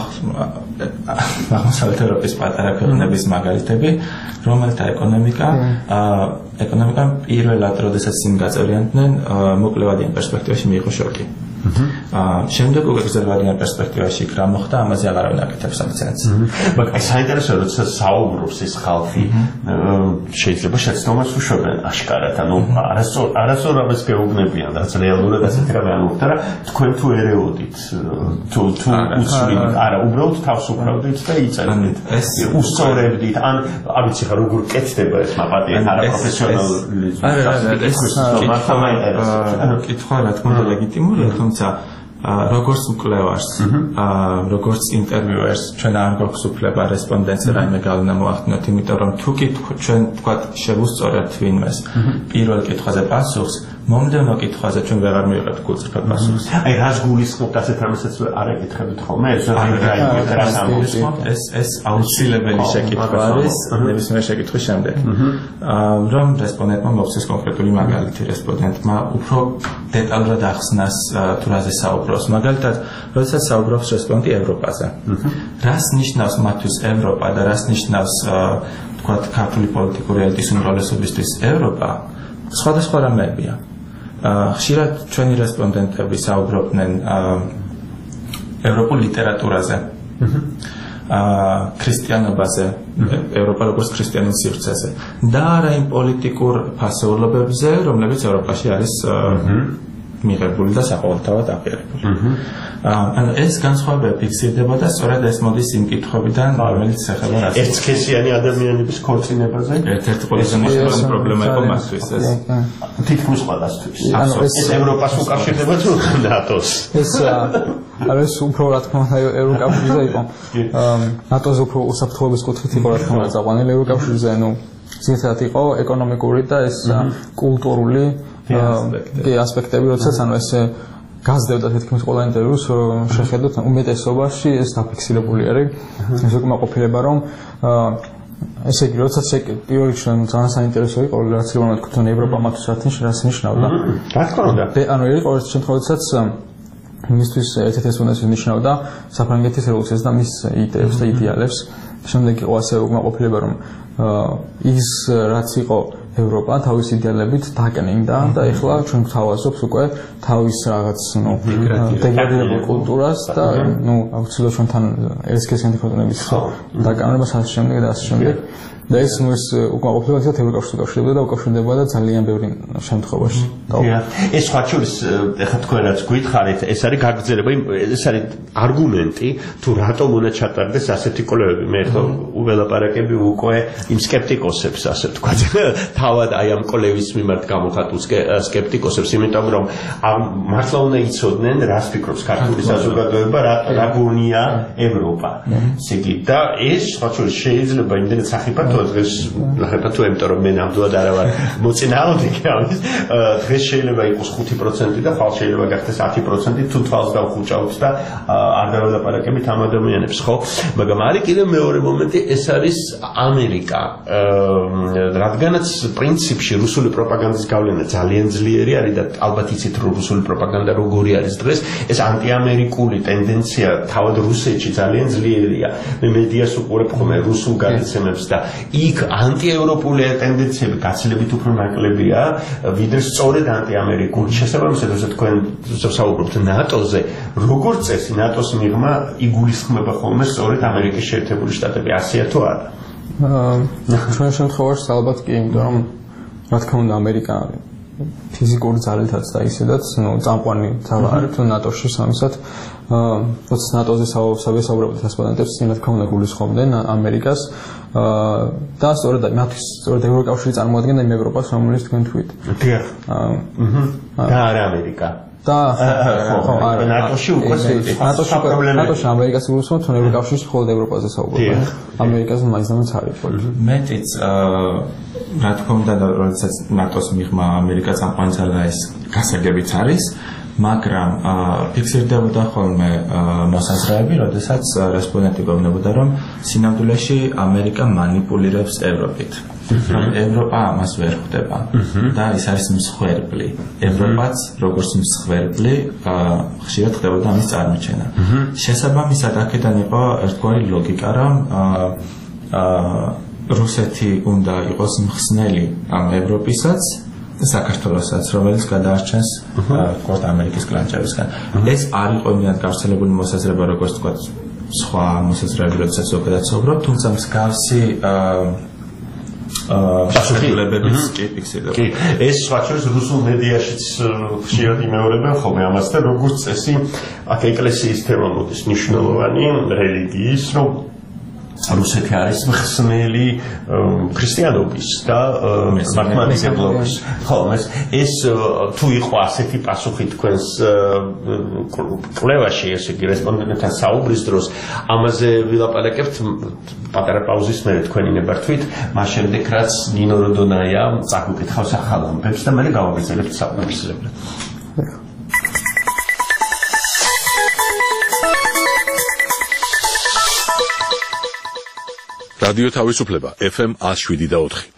აღმოსავლეთ ევროპის პატარა ქვეყნების მაგალითები, რომელთა ეკონომიკა ეკონომიკა პირველად, როდესაც ისინი გაწევრიანდნენ, მოკლევადიან პერსპექტივაში მიიღო შოკი. შემდეგ უკვე გრძელვადიან პერსპექტივაში იქ რა მოხდა ამაზე აღარავინ აკეთებს აქცენტს. მაგრამ ეს საინტერესოა როცა საუბრობს ეს ხალხი შეიძლება შეცდომას უშვებენ აშკარად ანუ არასწორ არასწორ ამას გეუბნებიან რაც რეალურად ასეთი რამე არ მოხდა რა თქვენ თუ ერეოდით თუ თუ უცვლით არა უბრალოდ თავს უკრავდით და იწერდით ეს უსწორებდით ან არ ვიცი ხა როგორ კეთდება ეს მაპატია არა პროფესიონალიზმი არა ეს ანუ კითხვა რა თქმა უნდა ლეგიტიმურია თუმცა როგორც მკვლევარს, როგორც ინტერვიუერს, ჩვენ არ გვაქვს უფლება რესპონდენტზე რაიმე გავლენა მოახდინოთ, იმიტომ რომ თუ კი ჩვენ თქვათ შევუსწორებთ ვინმეს პირველ კითხვაზე პასუხს, მომდევნო კითხვაზე ჩვენ ვეღარ მივიღებთ გულწრფელ პასუხს. აი რას გულისხმობთ ასეთ რამესაც არ ეკითხებით ხოლმე, ეს რას ამბობთ? ეს ეს აუცილებელი შეკითხვა არის ნებისმიერ შეკითხვის შემდეგ. რომ რესპონდენტმა მოხდეს კონკრეტული მაგალითი რესპონდენტმა უფრო დეტალურად ახსნას თუ რაზე საუბრობს. მაგალითად, როდესაც საუბრობს რესპონდენტი ევროპაზე. რას ნიშნავს მათთვის ევროპა და რას ნიშნავს თქვათ ქართული პოლიტიკური ელიტის უმრავლესობისთვის ევროპა? სხვადასხვა რამეებია. ხშირად ჩვენი რესპონდენტები საუბრობდნენ ევროპულ ლიტერატურაზე. ქრისტიანობაზე, ევროპა როგორც ქრისტიანულ სივრცეზე და არა იმ პოლიტიკურ ფასეულობებზე, რომლებიც ევროპაში არის მიღებული და საყოველთაოდ აღიარებული. ანუ ეს განსხვავება ფიქსირდებოდა სწორედ ეს მოდის იმ კითხვებიდან, რომელიც ეხება რას. ერთსქესიანი ადამიანების ქორწინებაზე ერთ-ერთი ყველაზე მნიშვნელოვანი პრობლემა იყო მათთვის ეს. თითქმის ყველასთვის. ეს ევროპას უკავშირდება თუ ნატოს? ეს არის უფრო რა თქმა უნდა ევროკავშირზე იყო. ნატოზე უფრო უსაფრთხოების კუთხით იყო რა თქმა უნდა წაყვანილი ევროკავშირზე, ანუ ზოგადად იყო ეკონომიკური და ეს კულტურული ასპექტები, როდესაც ანუ ეს გაზრდებოდა თითქმის ყველა ინტერვიუს შეხედოთ უმეტესობაში ეს დაფიქსირებული არის. ეს უკმაყოფილება რომ ესე იგი როდესაც პირველ რიგში ძალიან საინტერესო იყო რაც რომ თქვენ ევროპა მათთვის რას ნიშნავდა. რა თქმა უნდა. ანუ იყო ერთ შემთხვევაშიც მისთვის ერთ-ერთი უნდას ნიშნავდა საფრანგეთის რევოლუციას და მის იდეებს და იდეალებს. შემდეგ იყო ასე უკმაყოფილება რომ ის რაც იყო ევროპა თავის იდეალებით დაკნინდა და ეხლა ჩვენ გვთავაზობს უკვე თავის რაღაც ნუ დეგრადირებულ კულტურას და ნუ აუცილებლად ჩვენთან ერისქესიანი ქორწინების დაკავებას ასე შემდეგ და ასე შემდეგ და ეს ნუ ეს უკმაყოფილება ისეთ ევროკავშირს უკავშირდებოდა და უკავშირდებოდა ძალიან ბევრი შემთხვევაში. ეს სხვა შორის ეხლა თქვენ რაც გითხარით ეს არის გაგრძელება ეს არის არგუმენტი თუ რატომ უნდა ჩატარდეს ასეთი კვლევები. მე ხო უველაპარაკები უკვე იმ სკეპტიკოსებს ასე ვთქვათ. თავად აი ამ კოლევის მიმართ გამოხატულ სკეპტიკოსებს, იმიტომ რომ მართლა უნდა იცოდნენ, რას ფიქრობს ქართული საზოგადოება, რა გონია ევროპა. ესე იგი და ეს სხვა შორის შეიძლება იმდენად სახიფათოა დღეს, ნახეთ, იმიტომ რომ მე ნამდვილად არა ვარ მოწინააღმდეგე ამის, დღეს შეიძლება იყოს ხუთი პროცენტი და ხვალ შეიძლება გახდეს ათი პროცენტი, თუ თვალს დავხუჭავთ და არ დაველაპარაკებით ამ ადამიანებს, ხო? მაგრამ არის კიდევ მეორე მომენტი, ეს არის ამერიკა. რადგანაც პრინციპში რუსული პროპაგანდის გავლენა ძალიან ძლიერი არის და ალბათ იცით რომ რუსული პროპაგანდა როგორი არის დღეს, ეს ანტიამერიკული ტენდენცია თავად რუსეთში ძალიან ძლიერია. მე მედიას უყურებ ხოლმე რუსულ გადაცემებს და იქ ანტიევროპული ტენდენციები გაცილებით უფრო ნაკლებია, ვიდრე სწორედ ანტიამერიკული. შესაბამისად, როცა თქვენ საუბრობთ ნატოზე, როგორც წესი ნატოს მიღმა იგულისხმება ხოლმე სწორედ ამერიკის შეერთებული შტატები, ასეა თუ არა? ჩვენ შემთხვევაში ალბათ კი, იმიტომ რომ რა თქმა უნდა ამერიკა ფიზიკური ძალითაც და ისედაც, ნუ წამყვანი ძალა არის თუ ნატოში სამისად, როცა ნატოზე საუბრობთ რესპონდენტებს, რა თქმა უნდა გულისხმობდნენ ამერიკას და სწორედ მათთვის სწორედ ევროკავშირი წარმოადგენდა იმ ევროპას, რომელიც თქვენ თქვით. დიახ. და არა ამერიკა. და ხო არა ნატოში უკვე ნატოში ნატოში ამერიკას იგულისხმობთ, თუ ევროკავშირში მხოლოდ ევროპაზე საუბრობენ. ამერიკაზე მაინც არის პოლიტიკა. მეტიც რა თქმა უნდა, როდესაც ნატოს მიღმა ამერიკა წამყვანი ძალა ეს გასაგებიც არის, მაგრამ ფიქსირდებოდა ხოლმე მოსაზრეები, როდესაც რესპონდენტი გვეუბნებოდა, რომ სინამდვილეში ამერიკა მანიპულირებს ევროპით. რომ ევროპა ამას ვერ ხვდება და ის არის მსხვერპლი. ევროპაც როგორც მსხვერპლი ხშირად ხდებოდა ამის წარმოჩენა. შესაბამისად, აქედან იყო ერთგვარი ლოგიკა, რომ რუსეთი უნდა იყოს მხსნელი ამ ევროპისაც და საქართველოსაც, რომელიც გადაარჩენს კორტ ამერიკის კლანჭებისგან. ეს არ იყო იმდენად გავრცელებული მოსაზრება, როგორც თქვა სხვა მოსაზრეები, როდესაც ზოგადად საუბრობთ, თუმცა მსგავსი პასუხისმგებლებიც კი ფიქსირდება. კი, ეს სხვა შორის რუსულ მედიაშიც ხშირად იმეორებენ ხოლმე ამას და როგორც წესი, აქ ეკლესიის თემა მოდის მნიშვნელოვანი რელიგიის, რომ რუსეთი არის მხსნელი ქრისტიანობის და მართლმადიდებლობის. ხო, ეს თუ იყო ასეთი პასუხი თქვენს კვლევაში, ესე იგი რესპონდენტთან საუბრის დროს, ამაზე ვილაპარაკებთ პატარა პაუზის მერე თქვენი ნებართვით, მას შემდეგ რაც ნინო როდონაია წაგვიკითხავს ახალ ამბებს და მერე გავაგრძელებთ საუბრის. რადიო თავისუფლება ეფ ემ one oh seven point four.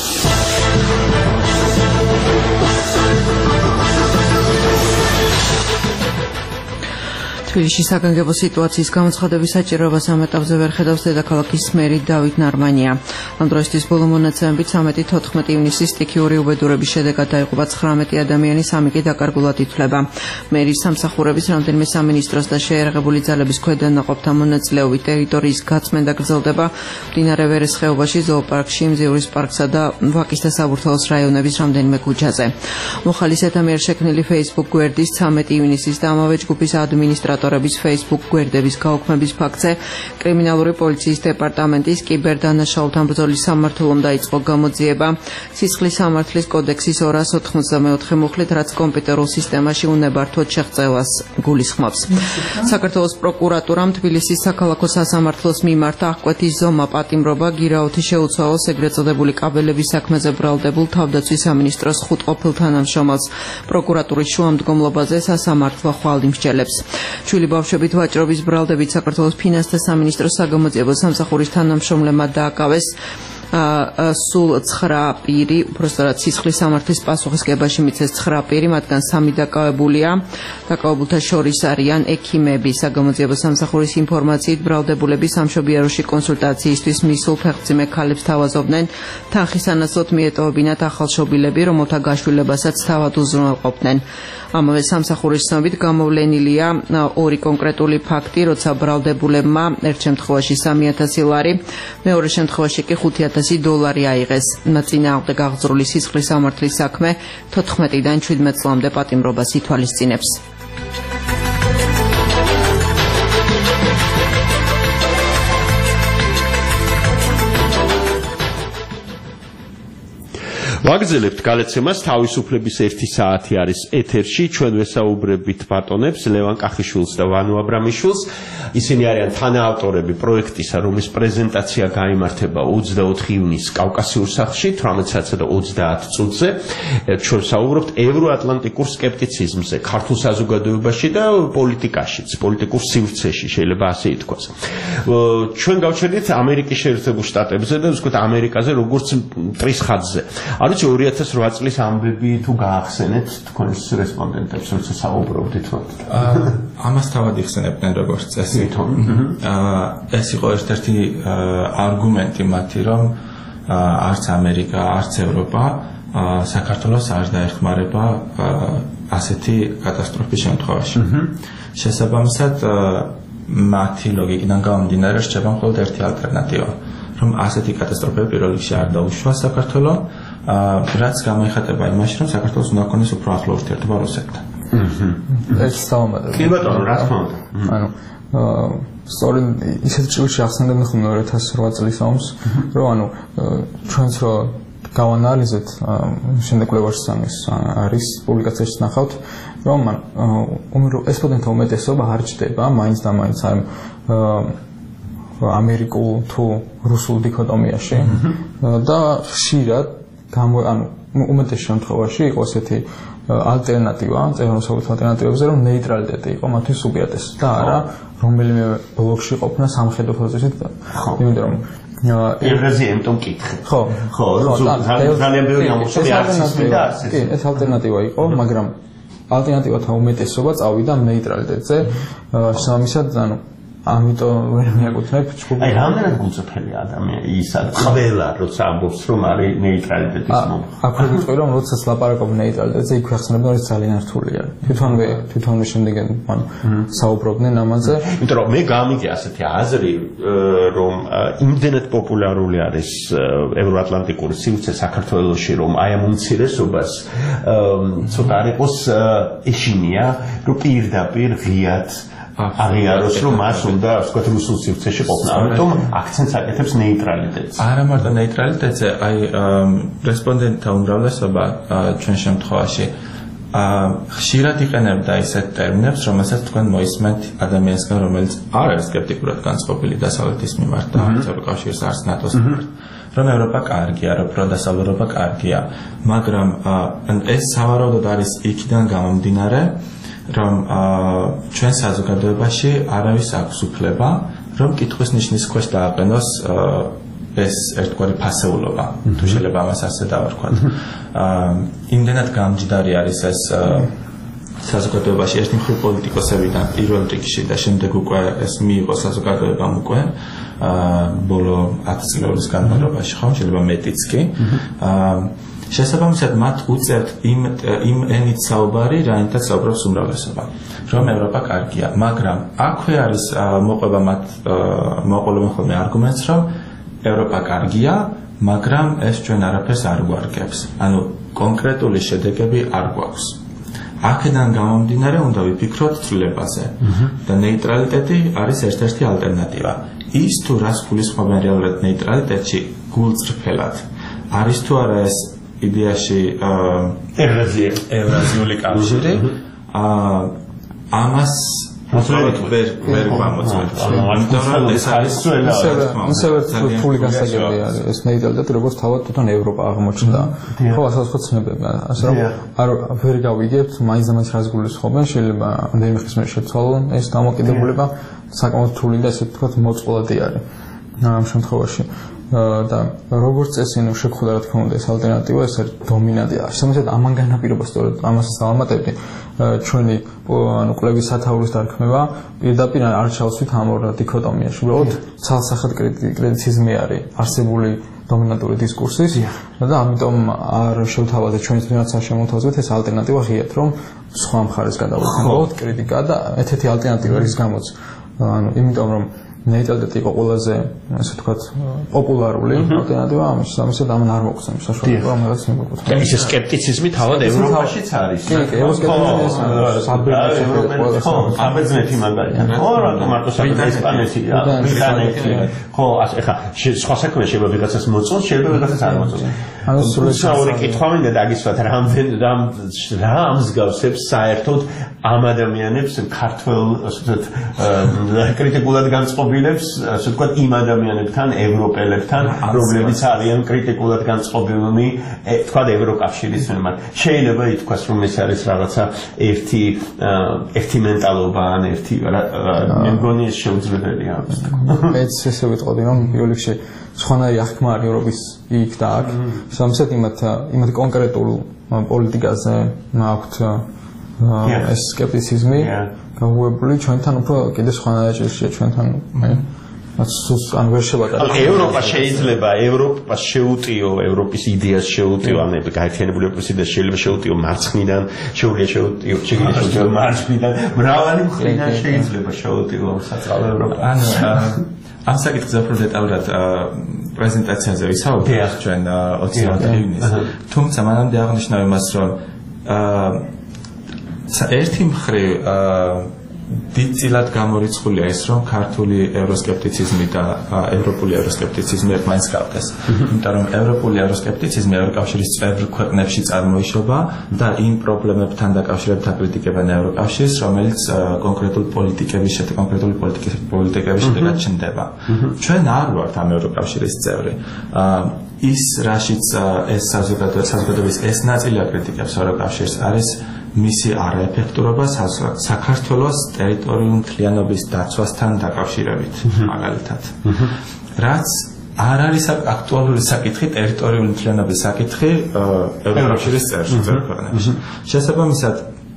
თბილისში საგანგებო სიტუაციის გამოცხადების საჭიროებას ამატავზე ვერ ხედავს დედაქალაქის მერი დავით ნარმანია. ამ დროისთვის ბოლო მონაცემებით ცამეტი თოთხმეტი ივნისის სტიქიური უბედურების შედეგად დაიღუპა ცხრამეტი ადამიანი, სამი კი დაკარგულად ითვლება. მერის სამსახურების რამდენიმე სამინისტროს და შეიარაღებული ძალების ქვედანაყოფთა მონაწილეობით ტერიტორიის გაწმენდა გრძელდება მდინარე ვერეს ხეობაში, ზოოპარკში, მზივრის პარკსა და ვაკის და საბურთალოს რაიონების რამდენიმე ქუჩაზე. მოხალისეთა მიერ შექმნილი Facebook გვერდის ცამეტი ივნისის და ამავე ჯგუფის ადმინისტრატორების Facebook გვერდების გაუქმების ფაქტზე კრიმინალური პოლიციის დეპარტამენტის კიბერდანაშაულთან ბრძოლის სამმართველომ დაიწყო გამოძიება სისხლის სამართლის კოდექსის ორას ოთხმოცდამეოთხე მუხლით, რაც კომპიუტერულ სისტემაში უნებართვოდ შეღწევას გულისხმობს. საქართველოს პროკურატურამ თბილისის საქალაქო სასამართლოს მიმართა აღკვეთის ზომა, პატიმრობა, გირაოთი შეუცვალოს ეგრეთ წოდებული კაბელების საქმეზე ბრალდებულ თავდაცვის სამინისტროს ხუთ ყოფილ თანამშრომელს პროკურატურის შუამდგომლობაზე სასამართლო ხვალ იმსჯელებს. ჩვილი ბავშვებით ვაჭრობის ბრალდებით საქართველოს ფინანსთა სამინისტროს საგამოძიებო სამსახურის თანამშრომლებმა დააკავეს სულ ცხრა პირი, უბრალოდ სისხლის სამართლის პასუხისგებაში მიცეს ცხრა პირი, მათგან სამი დაკავებულია. დაკავებულთა შორის არიან ექიმები. საგამოძიებო სამსახურის ინფორმაციით ბრალდებულები სამშობიაროში კონსულტაციისთვის მისულ ფეხმძიმე ქალებს თავაზობდნენ თანხის ანაცვლოდ მიეტოვებინათ ახალშობილები, რომელთა გაშვილებასაც თავად უზრუნველყოფდნენ. ამავე სამსახურის ცნობით გამოვლენილია ორი კონკრეტული ფაქტი, როცა ბრალდებულებმა ერთ შემთხვევაში სამი ათასი ლარი, მეორე შემთხვევაში კი ხუთი ათასი დოლარი აიღეს. წინააღმდეგ აღძრული სისხლის სამართლის საქმე თოთხმეტიდან შვიდმეტ წლამდე პატიმრობას ითვალისწინებს. ვაგრძელებთ გალეცემას, თავისუფლების ერთი საათი არის ეთერში, ჩვენ ვესაუბრებით ბატონებს ლევან კახიშვილს და ვანო აბრამიშვილს. ისინი არიან თანაავტორები პროექტისა, რომლის პრეზენტაცია გაიმართება ოცდაოთხი ივნისს კავკასიურ სახლში, თვრამეტ საათსა და ოცდაათ წუთზე. ჩვენ ვსაუბრობთ ევროატლანტიკურ სკეპტიციზმზე, ქართულ საზოგადოებაში და პოლიტიკაშიც, პოლიტიკურ სივრცეში, შეიძლება ასე ითქვას. ჩვენ გავჩერდით ამერიკის შეერთებულ შტატებზე და ვთქვათ ამერიკაზე როგორც მტრის ხაზზე. არის ორი ათას ოთხ წლის ამბები თუ გაახსენეთ თქვენს რესპონდენტებს, როცა საუბრობდით მათ? ამას თავად იხსენებდნენ როგორც წესი. ეს იყო ერთ-ერთი არგუმენტი მათი, რომ არც ამერიკა, არც ევროპა საქართველოს არ დაეხმარება ასეთი კატასტროფის შემთხვევაში. შესაბამისად, მათი ლოგიკიდან გამომდინარე რჩება მხოლოდ ერთი ალტერნატივა, რომ ასეთი კატასტროფები პირველ რიგში არ დაუშვა საქართველოს, რაც გამოიხატება იმაში, რომ საქართველოს უნდა ქონდეს უფრო ახლო ურთიერთობა რუსეთთან. ეს საომარი. კი ბატონო, რა თქმა უნდა. ანუ სწორედ ისეთ ჭრილში ახსენებდნენ ხოლმე ორი ათას ოთხ წლის ომს, რომ ანუ ჩვენც რო გავანალიზეთ შემდეგ კვლევაშიც არის პუბლიკაციაში ნახავთ, რომ ესპოდენტთა უმეტესობა არ ჭდება მაინც და მაინც აი ამერიკულ თუ რუსულ დიქოტომიაში და ხშირად გამო ანუ უმეტეს შემთხვევაში იყო ესეთი ალტერნატივა, წერნოსაუთ ალტერნატივებზე, რომ ნეიტრალიტეტი იყო მათთვის უპირატესი და არა რომელიმე ბლოკში ყოფნა სამხედრო პოზიციით. იმიტომ რომ ევრაზია ემტომ კითხე. ხო, ხო, ძალიან ბევრი ამბობს და კი, ეს ალტერნატივა იყო, მაგრამ ალტერნატივათა უმეტესობა წავიდა ნეიტრალიტეტზე. შესაბამისად, ანუ ამიტომ ვერ მიაკუთვნებ ჯგუფს. აი, რამდენად გულწრფელი ადამიანი ისა, ყველა როცა ამბობს, რომ არის ნეიტრალიტეტის მომხრე. აქ ვიტყვი, რომ როდესაც ლაპარაკობ ნეიტრალიტეტზე, იქ ახსენებდნენ, რომ ძალიან რთულია. თვითონვე, თვითონვე შემდეგ ანუ საუბრობდნენ ამაზე. იმიტომ რომ მე გამიგე ასეთი აზრი, რომ იმდენად პოპულარული არის ევროატლანტიკური სივრცე საქართველოში, რომ აი ამ უმცირესობას ცოტა არ იყოს ეშინია, რომ პირდაპირ ღიად აღიაროს, რომ მას უნდა ვთქვათ რუსულ სივრცეში ყოფნა. ამიტომ აქცენტს აკეთებს ნეიტრალიტეტს. არა მარტო ნეიტრალიტეტზე, აი რესპონდენტთა უმრავლესობა ჩვენ შემთხვევაში ხშირად იყენებდა ისეთ ტერმინებს, რომელსაც თქვენ მოისმენთ ადამიანისგან, რომელიც არ არის სკეპტიკურად განწყობილი დასავლეთის მიმართ და ევროკავშირის არც ნატოს მიმართ. რომ ევროპა კარგია, რომ პროდასავლურობა კარგია, მაგრამ ეს სავარაუდოდ არის იქიდან გამომდინარე, რომ ჩვენ საზოგადოებაში არავის აქვს უფლება, რომ კითხვის ნიშნის ქვეშ დააყენოს ეს ერთგვარი ფასეულობა, თუ შეიძლება ამას ასე დავარქვათ. იმდენად გამჯდარი არის ეს საზოგადოებაში ერთი მხრივ პოლიტიკოსებიდან პირველ რიგში და შემდეგ უკვე ეს მიიღო საზოგადოებამ უკვე ბოლო ათი წლების განმავლობაში ხომ შეიძლება მეტიც კი შესაბამისად მათ უწევთ იმ იმ ენით საუბარი რაინთაც საუბრობს უმრავლესობა რომ ევროპა კარგია მაგრამ აქვე არის მოყვება მათ მოყოლება ხოლმე არგუმენტს რომ ევროპა კარგია მაგრამ ეს ჩვენ არაფერს არ გვარგებს ანუ კონკრეტული შედეგები არ გვაქვს აქედან გამომდინარე უნდა ვიფიქროთ ცვლილებაზე და ნეიტრალიტეტი არის ერთ-ერთი ალტერნატივა ის თუ რას გულისხმობენ რეალურად ნეიტრალიტეტში გულწრფელად არის თუ არა ეს იდეაში ევრაზიული კავშირი ამას უბრალოდ ვერ ვერ გამოწვევთ. ამიტომ ეს არის ისევე ფული გასაგებია ეს ნეიტრალიტეტი როგორც თავად თვითონ ევროპა აღმოჩნდა. ხო, ასაც ხო ცნობებია. ასე რომ არ ვერ გავიგებთ მაინც-მაინც რას გულისხმობენ, შეიძლება ამდენი ხნის მერე შეცვალონ ეს დამოკიდებულება საკმაოდ რთული და ესე ვთქვათ მოწყვლადი არის. ამ შემთხვევაში და როგორც წესი ნუ შეგხვდა რა თქმა უნდა ეს ალტერნატივა ეს არის დომინანტი. შემოწმეთ ამან განაპირობა სწორედ ამასაც დავამატებდი ჩვენი ანუ კვლევის სათაურის დარქმება პირდაპირ არ ჩავსვით ამ ორ დიქოტომიაში. უბრალოდ ცალსახად კრიტიციზმი არის არსებული დომინანტური დისკურსის და ამიტომ არ შევთავაზეთ ჩვენს თვითონაც არ შემოთავაზეთ ეს ალტერნატივა ღიად რომ სხვა მხარეს გადავუხმოთ კრიტიკა და ერთ-ერთი ალტერნატივა ის გამოც ანუ იმიტომ რომ ნეიტრალიტეტი იყო ყველაზე ასე ვთქვათ პოპულარული ალტერნატივა ამის ამისად ამან არ მოგვცემს საშუალება რომ რაღაც მოგყვეთ. და ის სკეპტიციზმი თავად ევროპაშიც არის. კი, კი, ევროპაში ხო, საბერძნეთი მაგალითად. ხო, რატომ მარტო ესპანეთი, ბრიტანეთი. ხო, ეხა სხვა საქმე შეიძლება ვიღაცას მოწონს, შეიძლება ვიღაცას არ მოწონს. ანუ სულ კითხვა მინდა დაგისვათ რამდენ რამ რა ამსგავსებს საერთოდ ამ ადამიანებს ქართველ ასე ვთქვათ კრიტიკულად განწყობილებს ასე ვთქვათ იმ ადამიანებთან ევროპელებთან რომლებიც არიან კრიტიკულად განწყობილნი ვთქვათ ევროკავშირის მიმართ შეიძლება ითქვას რომ ეს არის რაღაცა ერთი ერთი მენტალობა ან ერთი მე მგონი ეს შეუძლებელია ამის მეც ესე ვიტყოდი რომ პირველ რიგში სხვანაირი აღქმა არის ევროპის იქ და აქ სამსად იმათ იმათ კონკრეტულ პოლიტიკაზე აქვთ ეს სკეპტიციზმი გაუებული ჩვენთან უფრო კიდე სხვანაირია ჩვენთან აი სულს ან ვერ შევატარებ. ევროპა შეიძლება ევროპას შეუტიო ევროპის იდეას შეუტიო ან გაერთიანებული ევროპის იდეას შეიძლება შეუტიო მარცხნიდან შეუძლია შეუტიო შეგვიძლია მარცხნიდან მრავალი მხრიდან შეიძლება შეუტიო საწყალო ევროპა. ან ამ საკითხზე უფრო დეტალურად პრეზენტაციაზე ვისაუბრეთ ჩვენ ოცდაათი ივნისს. თუმცა მანამდე აღნიშნავ იმას რომ ერთი მხრივ დიდწილად გამორიცხულია ის რომ ქართული ევროსკეპტიციზმი და ევროპული ევროსკეპტიციზმი ერთმანეთს გავდეს. იმიტომ რომ ევროპული ევროსკეპტიციზმი ევროკავშირის წევრ ქვეყნებში წარმოიშობა და იმ პრობლემებთან დაკავშირებით აკრიტიკებენ ევროკავშირს, რომელიც კონკრეტულ პოლიტიკების შედეგად კონკრეტული პოლიტიკების შედეგად ჩნდება. ჩვენ არ ვართ ამ ევროკავშირის წევრი. ის რაშიც ეს საზოგადოების ეს ნაწილი აკრიტიკებს ევროკავშირს არის მისი არაეფექტურობა საქართველოს ტერიტორიული მთლიანობის დაცვასთან დაკავშირებით მაგალითად. რაც არ არის აქტუალური საკითხი ტერიტორიული მთლიანობის საკითხი ევროკავშირის წევრ ქვეყნებში. შესაბამისად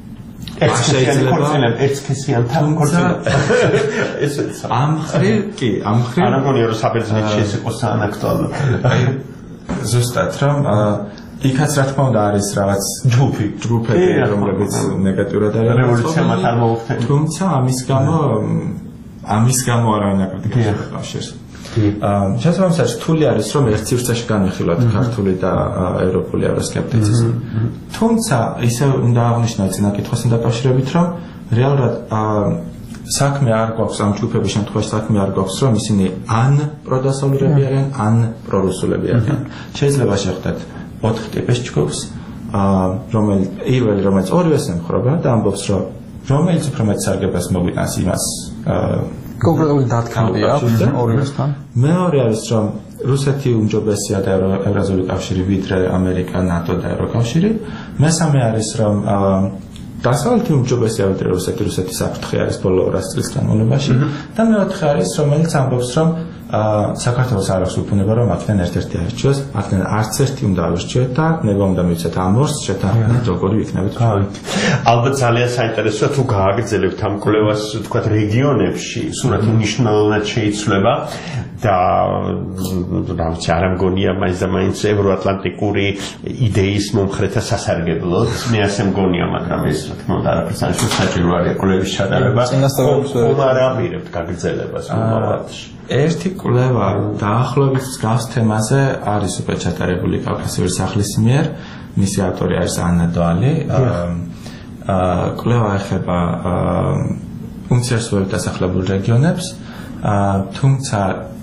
ერთსქესიანთან ქორწინებამ ეს ამ მხრივ კი ამ მხრივ არ მგონია რომ საბერძნეთში ეს იყოს საანაქტუალო. ზუსტად რომ იქაც რა თქმა უნდა არის რაღაც ჯგუფი, ჯგუფები, რომლებიც ნეგატიურად არის რევოლუცია მათ არ მოუხდენ. თუმცა ამის გამო ამის გამო არავინ აკრიტიკებს კავშირს. შესაბამისად რთული არის რომ ერთ სივრცეში განვიხილოთ ქართული და ევროპული ევროსკეპტიციზმი. თუმცა ისე უნდა აღნიშნოთ წინა კითხვასთან დაკავშირებით რომ რეალურად საქმე არ გვაქვს ამ ჯგუფების შემთხვევაში საქმე არ გვაქვს რომ ისინი ან პროდასავლურები არიან ან პრორუსულები არიან. შეიძლება შეხვდეთ ოთხ ტიპის ჯგუფს, რომელიც პირველი რომელიც ორივეს ემხრობა და ამბობს რომ რომელიც უფრო მეტ სარგებლობას მოგვიტანს იმას კონკრეტული დათქმები აქვს ორივესთან. მეორე არის რომ რუსეთი უმჯობესია და ევრაზიული კავშირი ვიდრე ამერიკა, ნატო და ევროკავშირი. მესამე არის რომ დასავლეთი უმჯობესია ვიდრე რუსეთი, რუსეთი საფრთხე არის ბოლო ორას წლის განმავლობაში და მეოთხე არის რომელიც ამბობს რომ საქართველოს არ აქვს უფუნება რომ აქედან ერთ-ერთი აირჩიოს, აქედან არც ერთი უნდა ავირჩიოთ და ნება უნდა მივცეთ ამ ორს შეთანხმებით როგორი იქნებით. ალბათ ძალიან საინტერესოა თუ გააგრძელებთ ამ კვლევას თქვათ რეგიონებში, სურათი მნიშვნელოვნად შეიცვლება და რა ვიცი არ მგონია მაინც და მაინც ევროატლანტიკური იდეის მომხრეთა სასარგებლოდ, მე ასე მგონია, მაგრამ ეს რა თქმა უნდა არაფერს არ შეიძლება საჭირო არის კვლევის ჩატარება. ხომ არ ამირებთ გაგრძელებას მომავალში. ერთი კვლევა დაახლოებით მსგავს თემაზე არის უკვე ჩატარებული კავკასიური სახლის მიერ, მისი ავტორი არის ანა დვალი. კვლევა ეხება უმცირესობრივ დასახლებულ რეგიონებს, თუმცა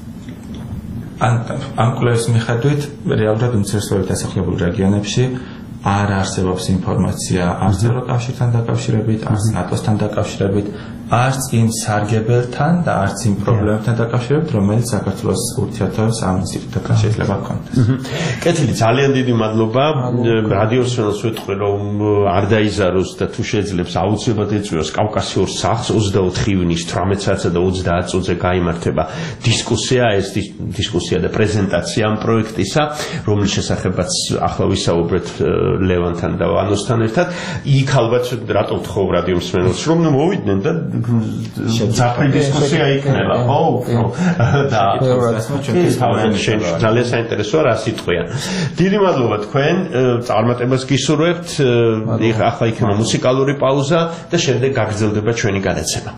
ამ კვლევის მიხედვით რეალურად უმცირესობრივ დასახლებულ რეგიონებში არ არსებობს ინფორმაცია არც ევროკავშირთან დაკავშირებით, არც ნატოსთან დაკავშირებით, არც იმ სარგებელთან და არც იმ პრობლემებთან დაკავშირებით, რომელიც საქართველოს ურთიერთობებს ამ ინსტიტუტთან შეიძლება ჰქონდეს. კეთილი, ძალიან დიდი მადლობა. რადიოს ხელს ვეთქვი, რომ არ დაიზაროს და თუ შეძლებს აუცილებლად ეწვიოს კავკასიურ სახლს ოცდაოთხი ივნის თვრამეტ საათსა და ოცდაათ წუთზე გაიმართება დისკუსია, ეს დისკუსია და პრეზენტაცია ამ პროექტისა, რომლის შესახებაც ახლა ვისაუბრეთ ლევანთან და ვანოსთან ერთად. იქ ალბათ რატო ვთხოვ რადიო მსმენელს, რომ ნუ მოვიდნენ და ძაფრი დისკუსია იქნება. ო, და ძალიან საინტერესოა რა სიტყვიან. დიდი მადლობა თქვენ, წარმატებას გისურვებთ. ახლა იქნება მუსიკალური პაუზა და შემდეგ გაგრძელდება ჩვენი განაცემა.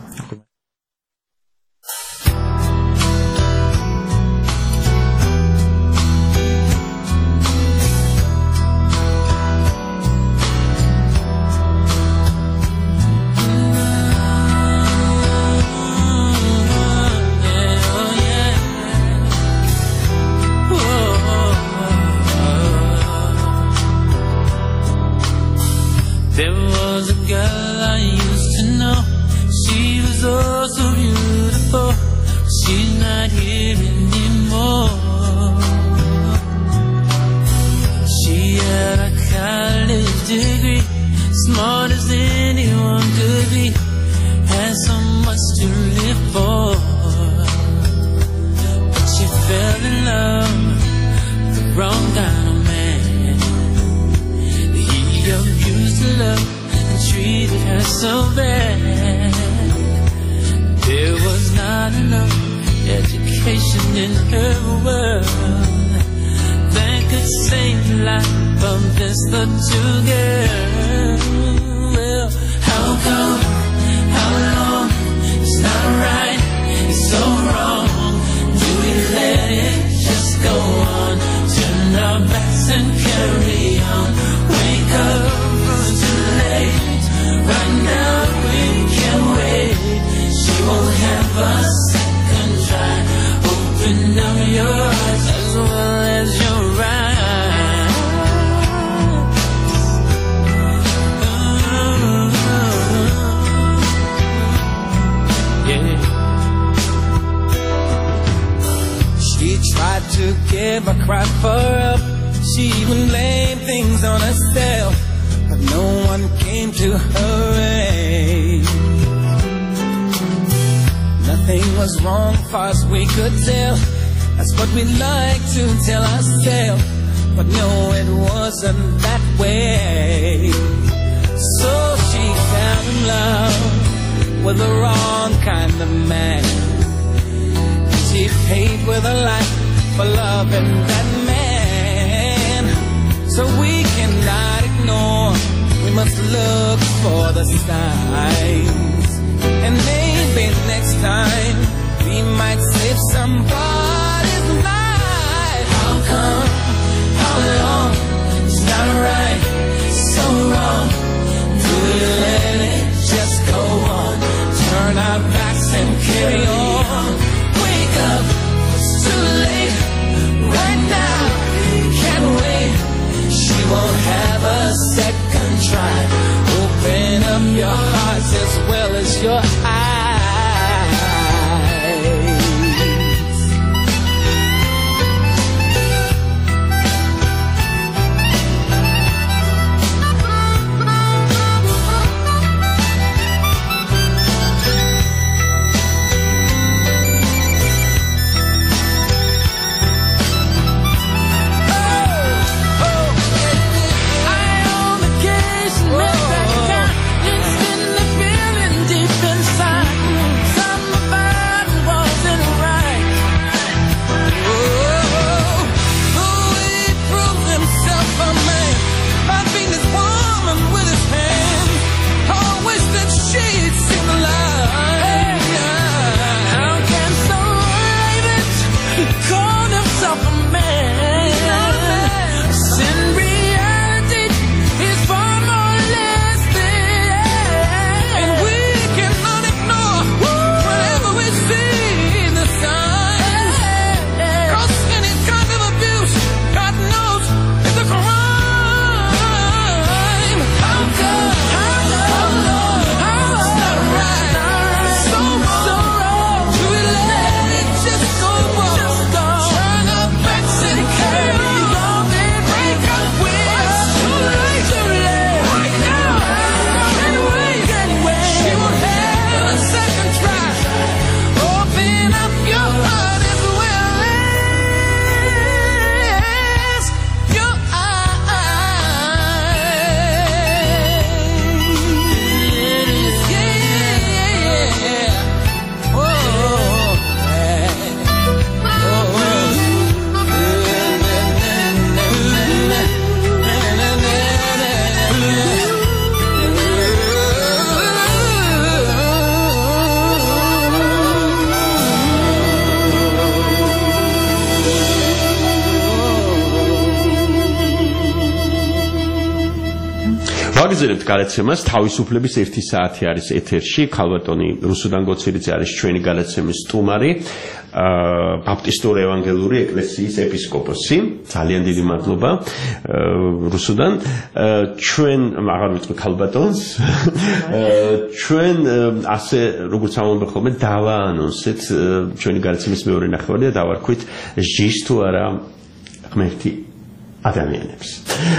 ვაგრძელებთ გადაცემას თავისუფლების ერთი საათი არის ეთერში ქალბატონი რუსუდან გოცირიძე არის ჩვენი გადაცემის სტუმარი ბაპტისტური ევანგელური ეკლესიის ეპისკოპოსი ძალიან დიდი მადლობა რუსუდან ჩვენ აღარ ვიტყვი ქალბატონს ჩვენ ასე როგორც ამბობ ხოლმე დავაანონსეთ ჩვენი გადაცემის მეორე ნახევარი და დავარქვით ჟის თუ არა ღმერთი ადამიანებს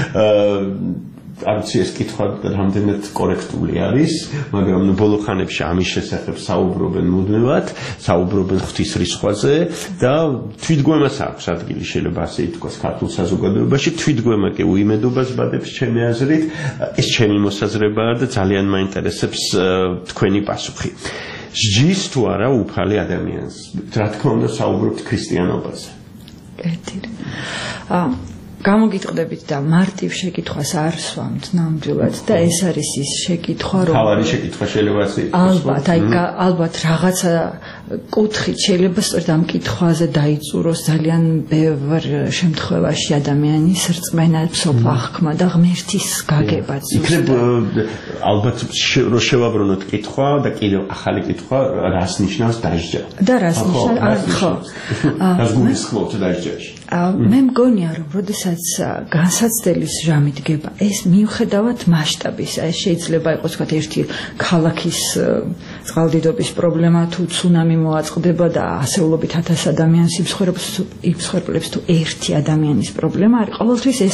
არც ეს კითხვა რამდენად კორექტული არის, მაგრამ ბოლო ხანებში ამის შესახებ საუბრობენ მუდმივად, საუბრობენ ღვთისრისხვაზე და თვითგვემას აქვს ადგილი შეიძლება ასე ითქვას ქართულ საზოგადოებაში, თვითგვემა კი უიმედობას ბადებს ჩემი აზრით, ეს ჩემი მოსაზრებაა და ძალიან მაინტერესებს თქვენი პასუხი. ჟის თუ არა უფალი ადამიანს, რა თქმა უნდა საუბრობთ ქრისტიანობაზე. კეთილი. აა გამოგიტყდებით და მარტივ შეკითხვას არ სვამთ ნამდვილად და ეს არის ის შეკითხვა რომ თავარი შეკითხვა შეიძლება ასე იყოს ალბათ აი ალბათ რაღაცა კუთხით შეიძლება სწორედ ამ კითხვაზე დაიწუროს ძალიან ბევრ შემთხვევაში ადამიანის რწმენა სოფახქმა და ღმერთის გაგებაც იქნებ ალბათ რო შევაბრუნოთ კითხვა და კიდევ ახალი კითხვა რას ნიშნავს დასჯა და რას ნიშნავს ხო რას გულისხმობთ დასჯაში მე მგონია რომ როდესაც განსაცდელის ჟამი დგება ეს მიუხედავად მასშტაბის ეს შეიძლება იყოს თქვა ერთი ქალაქის წყალდიდობის პრობლემა თუ ცუნამი მოაწყდება და ასეულობით ათას ადამიანს იფსხერებს თუ ერთი ადამიანის პრობლემა არის ყოველთვის ეს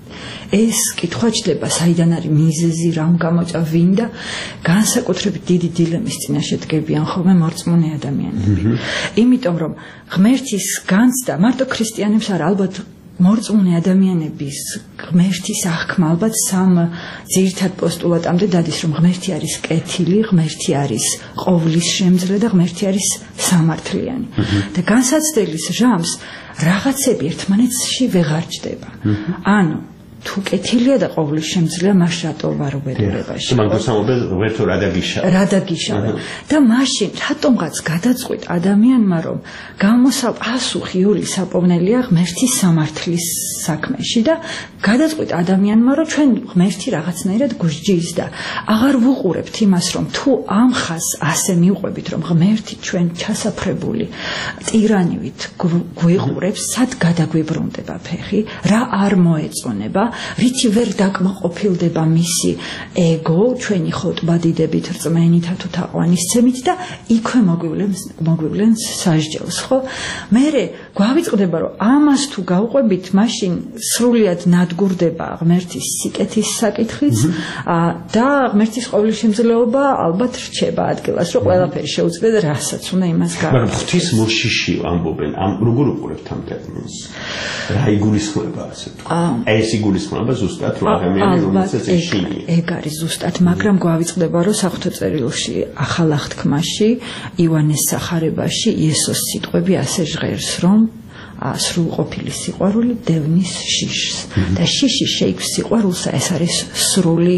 ეს კითხვა ჩდება საიდან არის მიზეზი რამ გამოწა ვინ და განსაკუთრებით დიდი დილემის წინაშე დგებიან ხოლმე მორწმუნე ადამიანები იმიტომ რომ ღმერთის განცდა მარტო ქრისტიანებს არ ალბათ მორწმუნე ადამიანების ღმერთის აღქმა ალბათ სამ ძირითად პოსტულატამდე დადის რომ ღმერთი არის კეთილი ღმერთი არის ყოვლის შემძლე და ღმერთი არის სამართლიანი და განსაცდელის ჟამს რაღაცები ერთმანეთში ვეღარ ჭდება ანუ თუ კეთილია და ყოვლის შემძლეა მას რატო ვარ უბედურებაში მაგ მოსამობელ ვერთო რა დაგიშავა რა დაგიშავა და მაშინ რატომღაც გადაწყვეტ ადამიანმა რომ გამოსავ პასუხი საპოვნელია ღმერთის სამართლის საქმეში და გადაწყვეტ ადამიანმა რომ ჩვენ ღმერთი რაღაცნაირად გვსჯის და აღარ ვუყურებთ იმას რომ თუ ამ ხას ასე მივყვებით რომ ღმერთი ჩვენ ჩასაფრებული ტირანივით გვიყურებს სად გადაგვიბრუნდება ფეხი რა არ მოეწონება რითი ვერ დაკმაყოფილდება მისი ეგო ჩვენი ხოტბადიდებით რწმენით თუ თაყვანისცემით და იქვე მოგვივლენს მოგვივლენს სასჯელს ხო მერე გვავიწყდება რომ ამას თუ გავყვებით მაშინ სრულიად ნადგურდება ღმერთის სიკეთის საკითხიც და ღმერთის ყოვლის შემძლეობა ალბათ რჩება ადგილას რომ ყველაფერი შეუძლია და რასაც უნდა იმას გააკეთოს მაგრამ ღვთის მოშიში ამბობენ ამ როგორ უყურებთ ამ ტერმინს რა იგულისხმება ასე თქვა ეს იგულისხმება ზუსტად რომ ადამიანი რომელსაც ეშინია ეგ არის ზუსტად მაგრამ გვავიწყდება რომ საღვთო წერილში ახალ აღთქმაში ივანეს სახარებაში იესოს სიტყვები ასე ჟღერს რომ სრულყოფილი სიყვარული დევნის შიშს და შიში შეიქმს სიყვარულსა ეს არის სრული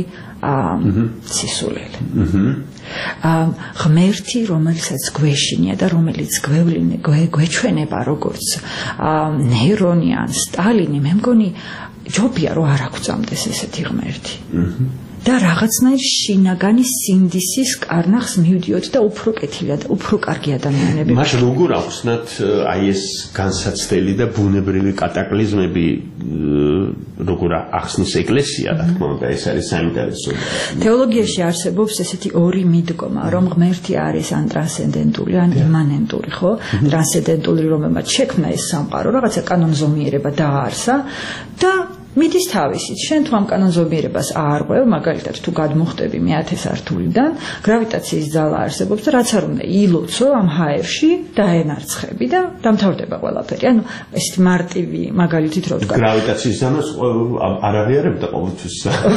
სისულელი ღმერთი რომელსაც გვეშინია და რომელიც გვევლინე გვეჩვენება როგორც ნეირონი ან სტალინი მე მგონი ჯობია რომ არ აგვწამდეს ესეთი ღმერთი და რაღაცნაირ შინაგანი სინდისის კარნახს მივდიოთ და უფრო კეთილია და უფრო კარგი ადამიანები მაშინ როგორ ახსნათ აი ეს განსაცდელი და ბუნებრივი კატაკლიზმები როგორ ახსნის ეკლესია რა თქმა უნდა ეს არის საინტერესო თეოლოგიაში არსებობს ესეთი ორი მიდგომა რომ ღმერთი არის ან ტრანსცენდენტული ან იმანენტური ხო ტრანსცენდენტული რომელმაც შექმნა ეს სამყარო რაღაცა კანონზომიერება დააარსა და მიდის თავისით შენ თუ ამ კანონზომიერებას აარღვევ მაგალითად თუ გადმოხტები მეათე სართულიდან გრავიტაციის ძალა არსებობს და რაც არ უნდა ილოცო ამ ჰაერში დაენარცხები და დამთავრდება ყველაფერი ანუ ესეთი მარტივი მაგალითით რო ვთქვა გრავიტაციის ძალას არ აღიარებდა ყოველთვის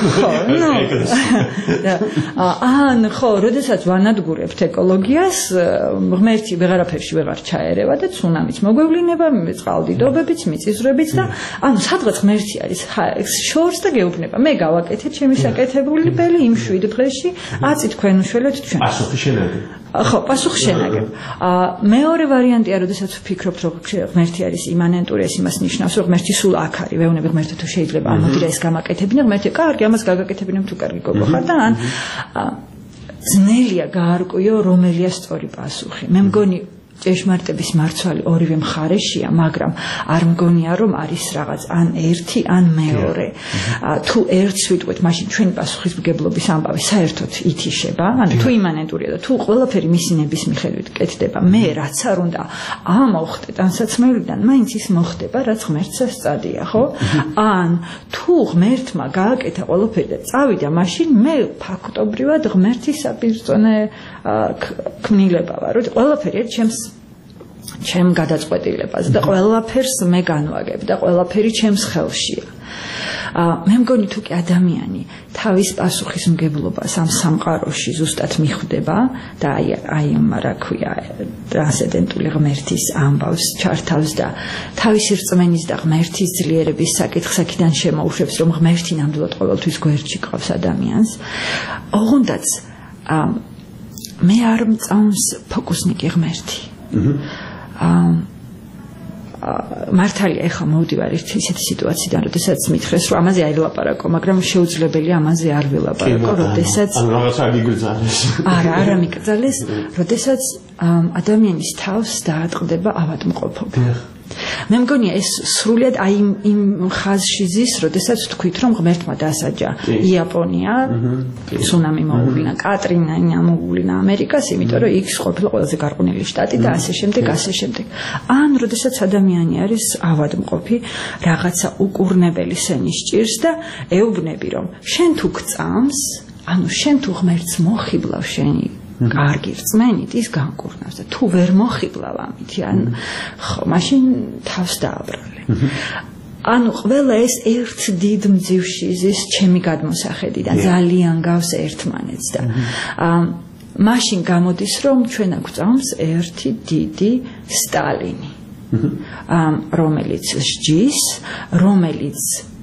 ან ხო როდესაც ვანადგურებთ ეკოლოგიას ღმერთი ვეღარაფერში ვეღარ ჩაერევა და ცუნამიც მოგვევლინება წყალდიდობებიც მიწისძვრებიც და ანუ სადღაც ღმერთი არის შორს და გეუბნება მე გავაკეთე ჩემი საკეთებული ბელი იმ შვიდ დღეში აწი თქვენ უშველეთ ჩვენ პასუხი შენაგებ ხო პასუხი შენაგებ მეორე ვარიანტია როდესაც ვფიქრობთ რომ ღმერთი არის იმანენტური ეს იმას ნიშნავს რომ ღმერთი სულ აქ არის ვეუბნები ღმერთი თუ შეიძლება ამოდი რა ეს გამაკეთებინა ღმერთი კარგი ამას გაგაკეთებინა თუ კარგი გოგო ხარ და ან ძნელია გაარკვიო რომელია სწორი პასუხი მე მგონი ჭეშმარიტების მარცვალი ორივე მხარეშია, მაგრამ არ მგონია რომ არის რაღაც ან ერთი ან მეორე. თუ ერთს ვიტყვით, მაშინ ჩვენი პასუხისმგებლობის ამბავი საერთოდ ითიშება, ანუ თუ იმანენტურია და თუ ყველაფერი მისი ნების მიხედვით კეთდება, მე რაც არ უნდა ამოვხდე ტანსაცმელიდან, მაინც ის მოხდება, რაც ღმერთს სწადია, ხო? ან თუ ღმერთმა გააკეთა ყველაფერი და წავიდა, მაშინ მე ფაქტობრივად ღმერთის საპირწონე ქმნილება ვარ, რომ ყველაფერია ჩემს ჩემ გადაწყვეტილებაზე და ყველაფერს მე განვაგებ და ყველაფერი ჩემს ხელშია. მე მგონი თუ კი ადამიანი თავის პასუხისმგებლობას ამ სამყაროში ზუსტად მიხვდება და აი აი რა ქვია ტრანსცენდენტული ღმერთის ამბავს ჩართავს და თავისი რწმენის და ღმერთის ძლიერების საკითხს აქედან შემოუშვებს რომ ღმერთი ნამდვილად ყოველთვის გვერდში ყავს ადამიანს ოღონდაც მე არ მწამს ფოკუსნიკი ღმერთი მართალია ეხლა მოვდივარ ერთი ისეთი სიტუაციიდან, როდესაც მითხრეს, რომ ამაზე არ ვილაპარაკო, მაგრამ შეუძლებელია ამაზე არ ვილაპარაკო, როდესაც ან რაღაც არ მიგრძალეს. არა, არა მიგრძალეს, როდესაც ადამიანის თავს დაატყდება ავადმყოფობა. მე მგონია ეს სრულიად აი იმ ხაზში ზის, როდესაც თქვით, რომ ღმერთმა დასაჯა იაპონია, ცუნამი მოუვლინა, კატრინა მოუვლინა ამერიკას, იმიტომ რომ იქ ყოფილა ყველაზე გარყვნილი შტატი და ასე შემდეგ, ასე შემდეგ. ან როდესაც ადამიანი არის ავადმყოფი, რაღაცა უკურნებელი სენის ჭირს და ეუბნები, რომ შენ თუ გწამს, ანუ შენ თუ ღმერთს მოხიბლავ შენი კარგი რწმენით ის განკურნავს და თუ ვერ მოხიბლავ ამით ან ხო მაშინ თავს დააბრალე ანუ ყველა ეს ერთ დიდ მძივში ზის ჩემი გადმოსახედიდან ძალიან გავს ერთმანეთს და მაშინ გამოდის რომ ჩვენ გვწამს ერთი დიდი სტალინი რომელიც სჯის რომელიც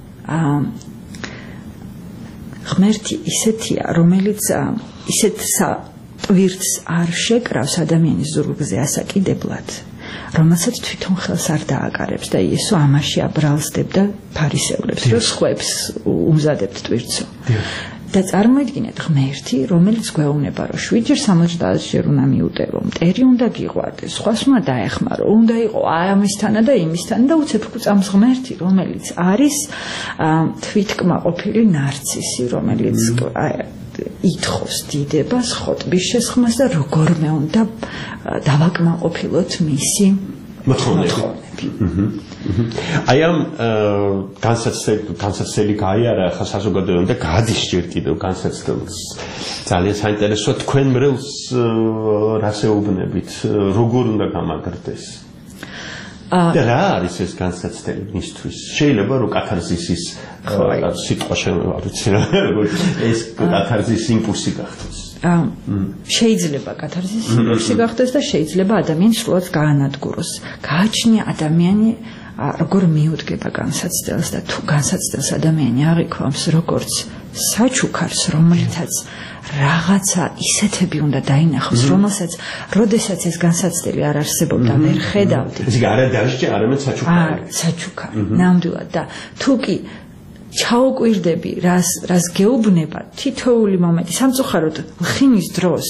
ღმერთი ისეთია რომელიც ისეთ ტვირთს არ შეკრავს ადამიანის ზურგზე ასაკიდებლად, რომელსაც თვითონ ხელს არ დააკარებს და იესო ამაში აბრალსდებდა ფარისევლებს, რომ სხვებს უმზადებთ ტვირთსო. და წარმოიდგინეთ ღმერთი, რომელიც გვეუბნება, რომ შვიდჯერ სამოცდაათჯერ უნდა მიუტევო, მტერი უნდა გიყვარდეს, სხვას უნდა დაეხმარო, უნდა იყო ამისთანა და იმისთანა და უცებ გვწამს ღმერთი, რომელიც არის თვითკმაყოფილი ნარცისი, რომელიც ითხოვს დიდებას, ხოტბის შესხმას და როგორმე უნდა დავაკმაყოფილოთ მისი მოთხოვნები. აი ამ განსაცდელი გაიარა ხა საზოგადოებამ და გადის ჯერ კიდევ განსაცდელს. ძალიან საინტერესოა თქვენ მრევლს რას ეუბნებით, როგორ უნდა გამაგრდეს? და რა არის ეს განსაცდელი მისთვის? შეიძლება რომ კათარზისის სიტყვა შემოვარჩინო, ეს კათარზის იმპულსი გახდეს. შეიძლება კათარზის იმპულსი გახდეს და შეიძლება ადამიანს სულაც გაანადგუროს. გააჩნია ადამიანი როგორ მიუდგება განსაცდელს და თუ განსაცდელს ადამიანი აღიქვამს როგორც საჩუქარს, რომელთაც რაღაცა ისეთები უნდა დაინახოს, რომელსაც როდესაც ეს განსაცდელი არ არსებობდა, ვერ ხედავდი. ეს არა დასჯა, არამედ საჩუქარი. არა, საჩუქარი. ნამდვილად და თუ კი ჩაუკვირდები, რას რას გეუბნება თითოეული მომენტი, სამწუხაროდ ხინის დროს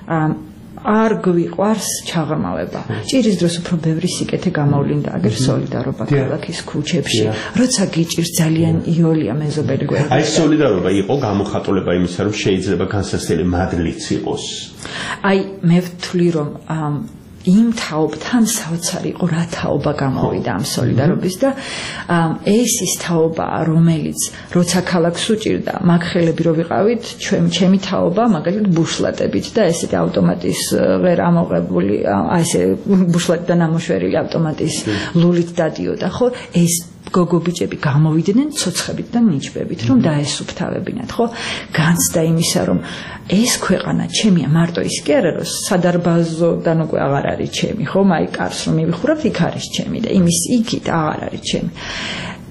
არ გვიყვარს ჩაღრმავება. ჭირის დროს უფრო ბევრი სიკეთე გამოვლინდა აგერ სოლიდარობა ქალაქის ქუჩებში. როცა გიჭირს ძალიან იოლია მეზობელი გვერდი. აი სოლიდარობა იყო გამოხატულება იმისა, რომ შეიძლება განსაცდელი მადლიც იყოს. აი მე ვთვლი რომ იმ თაობთან საოცარი იყო რა თაობა გამოვიდა ამ სოლიდარობის და ეს ის თაობაა რომელიც როცა ქალაქს უჭირდა მაგ ხელები რო ვიყავით ჩვენ ჩემი თაობა მაგალითად ბუშლატებით და ესეთი ავტომატის ვერ ამოღებული აი ესე ბუშლატიდან ამოშვერილი ავტომატის ლულით დადიოდა ხო ეს გოგობიჭები გამოვიდნენ ცოცხებით და ნიჭბებით რომ დაესუფთავებინათ ხო განცდა იმისა რომ ეს ქვეყანა ჩემია მარტო ის კი არა რომ სადარბაზოდან უკვე აღარ არის ჩემი ხო მაი კარს რომ მივიხურავთ იქ არის ჩემი და იმის იქით აღარ არის ჩემი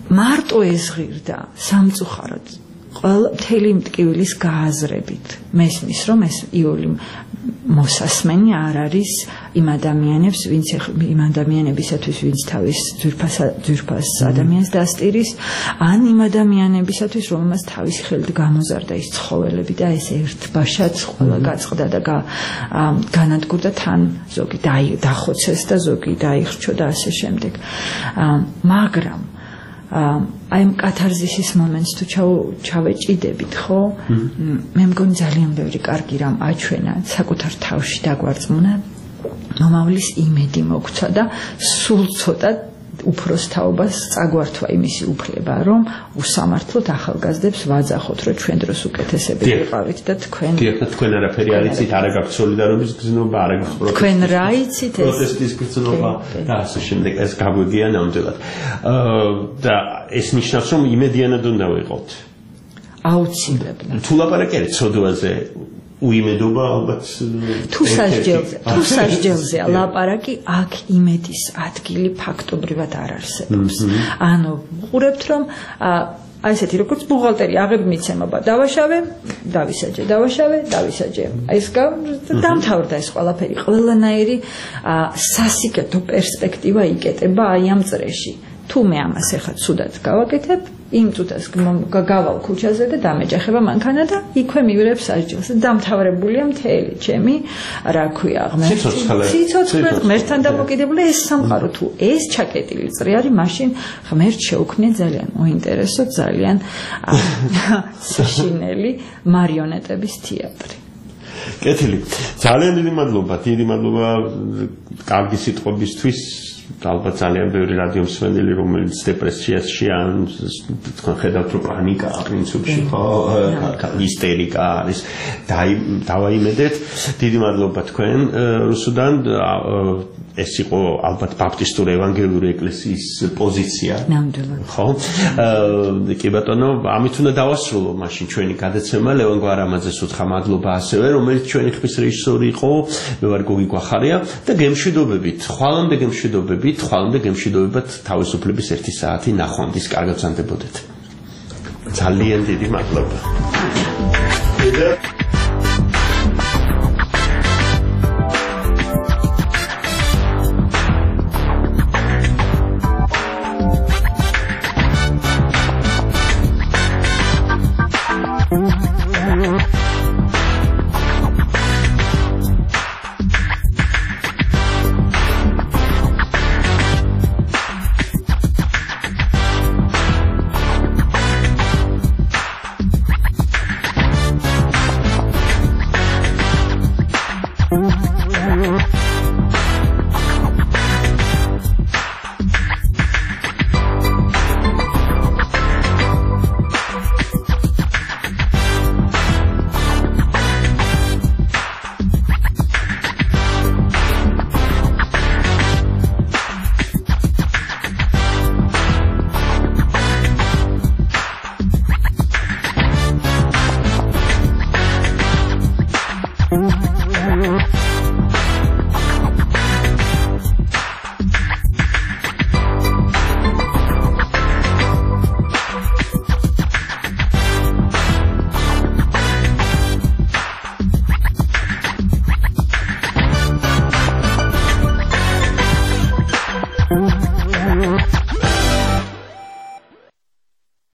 მარტო ეს ღირდა სამწუხაროდ ყველა მთელი მტკივილის გააზრებით მესმის რომ ეს იული მოსასმენი არ არის იმ ადამიანებს ვინც იმ ადამიანებისათვის ვინც თავის ძვირფას ძვირფას ადამიანს დასტირის ან იმ ადამიანებისათვის რომელმაც თავისი ხელით გამოზარდა ის ცხოველები და ეს ერთ ბაშად ყველა გაწყდა და განადგურდა თან ზოგი დახოცეს და ზოგი დაიხრჩო და ასე შემდეგ მაგრამ აი ამ კათარზისის მომენტს თუ ჩავეჭიდებით ხო მე მგონი ძალიან ბევრი კარგი რამ აჩვენა საკუთარ თავში დაგვარწმუნა მომავლის იმედი მოგვცა და სულ ცოტა უფროს თაობას წაგვართვა იმისი უფლება რომ უსამართლოდ ახალგაზრდებს ვაძახოთ რომ ჩვენ დროს უკეთესები ვიყავით და თქვენ და თქვენ არაფერი არ იცით არ აქვს სოლიდარობის გზნობა არ აქვს თქვენ რა იცით ეს პროტესტის გზნობა და ასე შემდეგ ეს გაგვიგია ნამდვილად და ეს ნიშნავს რომ იმედიანად უნდა ვიყოთ აუცილებლად თუ ლაპარაკი არის ცოდვაზე უიმედობა ალბათ თუ სასჯელზე თუ სასჯელზე ლაპარაკი აქ იმედის ადგილი ფაქტობრივად არ არსებობს ანუ ვუყურებთ რომ აი ესეთი როგორც ბუღალტერი აღებ მიცემობა დავაშავე დავისაჯე დავაშავე დავისაჯე აი ეს დამთავრდა ეს ყველაფერი ყველანაირი სასიკეთო პერსპექტივა იკეტება აი ამ წრეში თუ მე ამას ეხლა ცუდად გავაკეთებ იმ წუთას გავალ ქუჩაზე და დამეჯახება მანქანა და იქვე მივიღებ სასჯელს და დამთავრებულია მთელი ჩემი რა ქვია ღმერთი ციცოცხლე ღმერთთან დამოკიდებული ეს სამყარო თუ ეს ჩაკეტილი წრე არის მაშინ ღმერთ შეუქმნია ძალიან მოინტერესო ძალიან საშინელი მარიონეტების თეატრი კეთილი ძალიან დიდი მადლობა დიდი მადლობა კარგი სიტყვებისთვის ალბათ ძალიან ბევრი რადიო მსმენელი რომელიც დეპრესიაში ან თქვენ ხედავთ რომ პანიკა პრინციპში ხო ისტერიკა არის დავაიმედეთ დიდი მადლობა თქვენ რუსუდან ეს იყო ალბათ ბაპტისტური ევანგელიური ეკლესიის პოზიცია ნამდვილად ხო კი ბატონო ამით უნდა დავასრულო მაშინ ჩვენი გადაცემა ლევან გვარამაძეს უთხრა მადლობა ასევე რომელიც ჩვენი ხმის რეჟისორი იყო მე ვარ გოგი გვახარია და გემშვიდობებით ხვალამდე გემშვიდობებით ხვალამდე გემშვიდობებად თავისუფლების ერთი საათი ნახვამდის კარგად ვზანდებოდეთ ძალიან დიდი მადლობა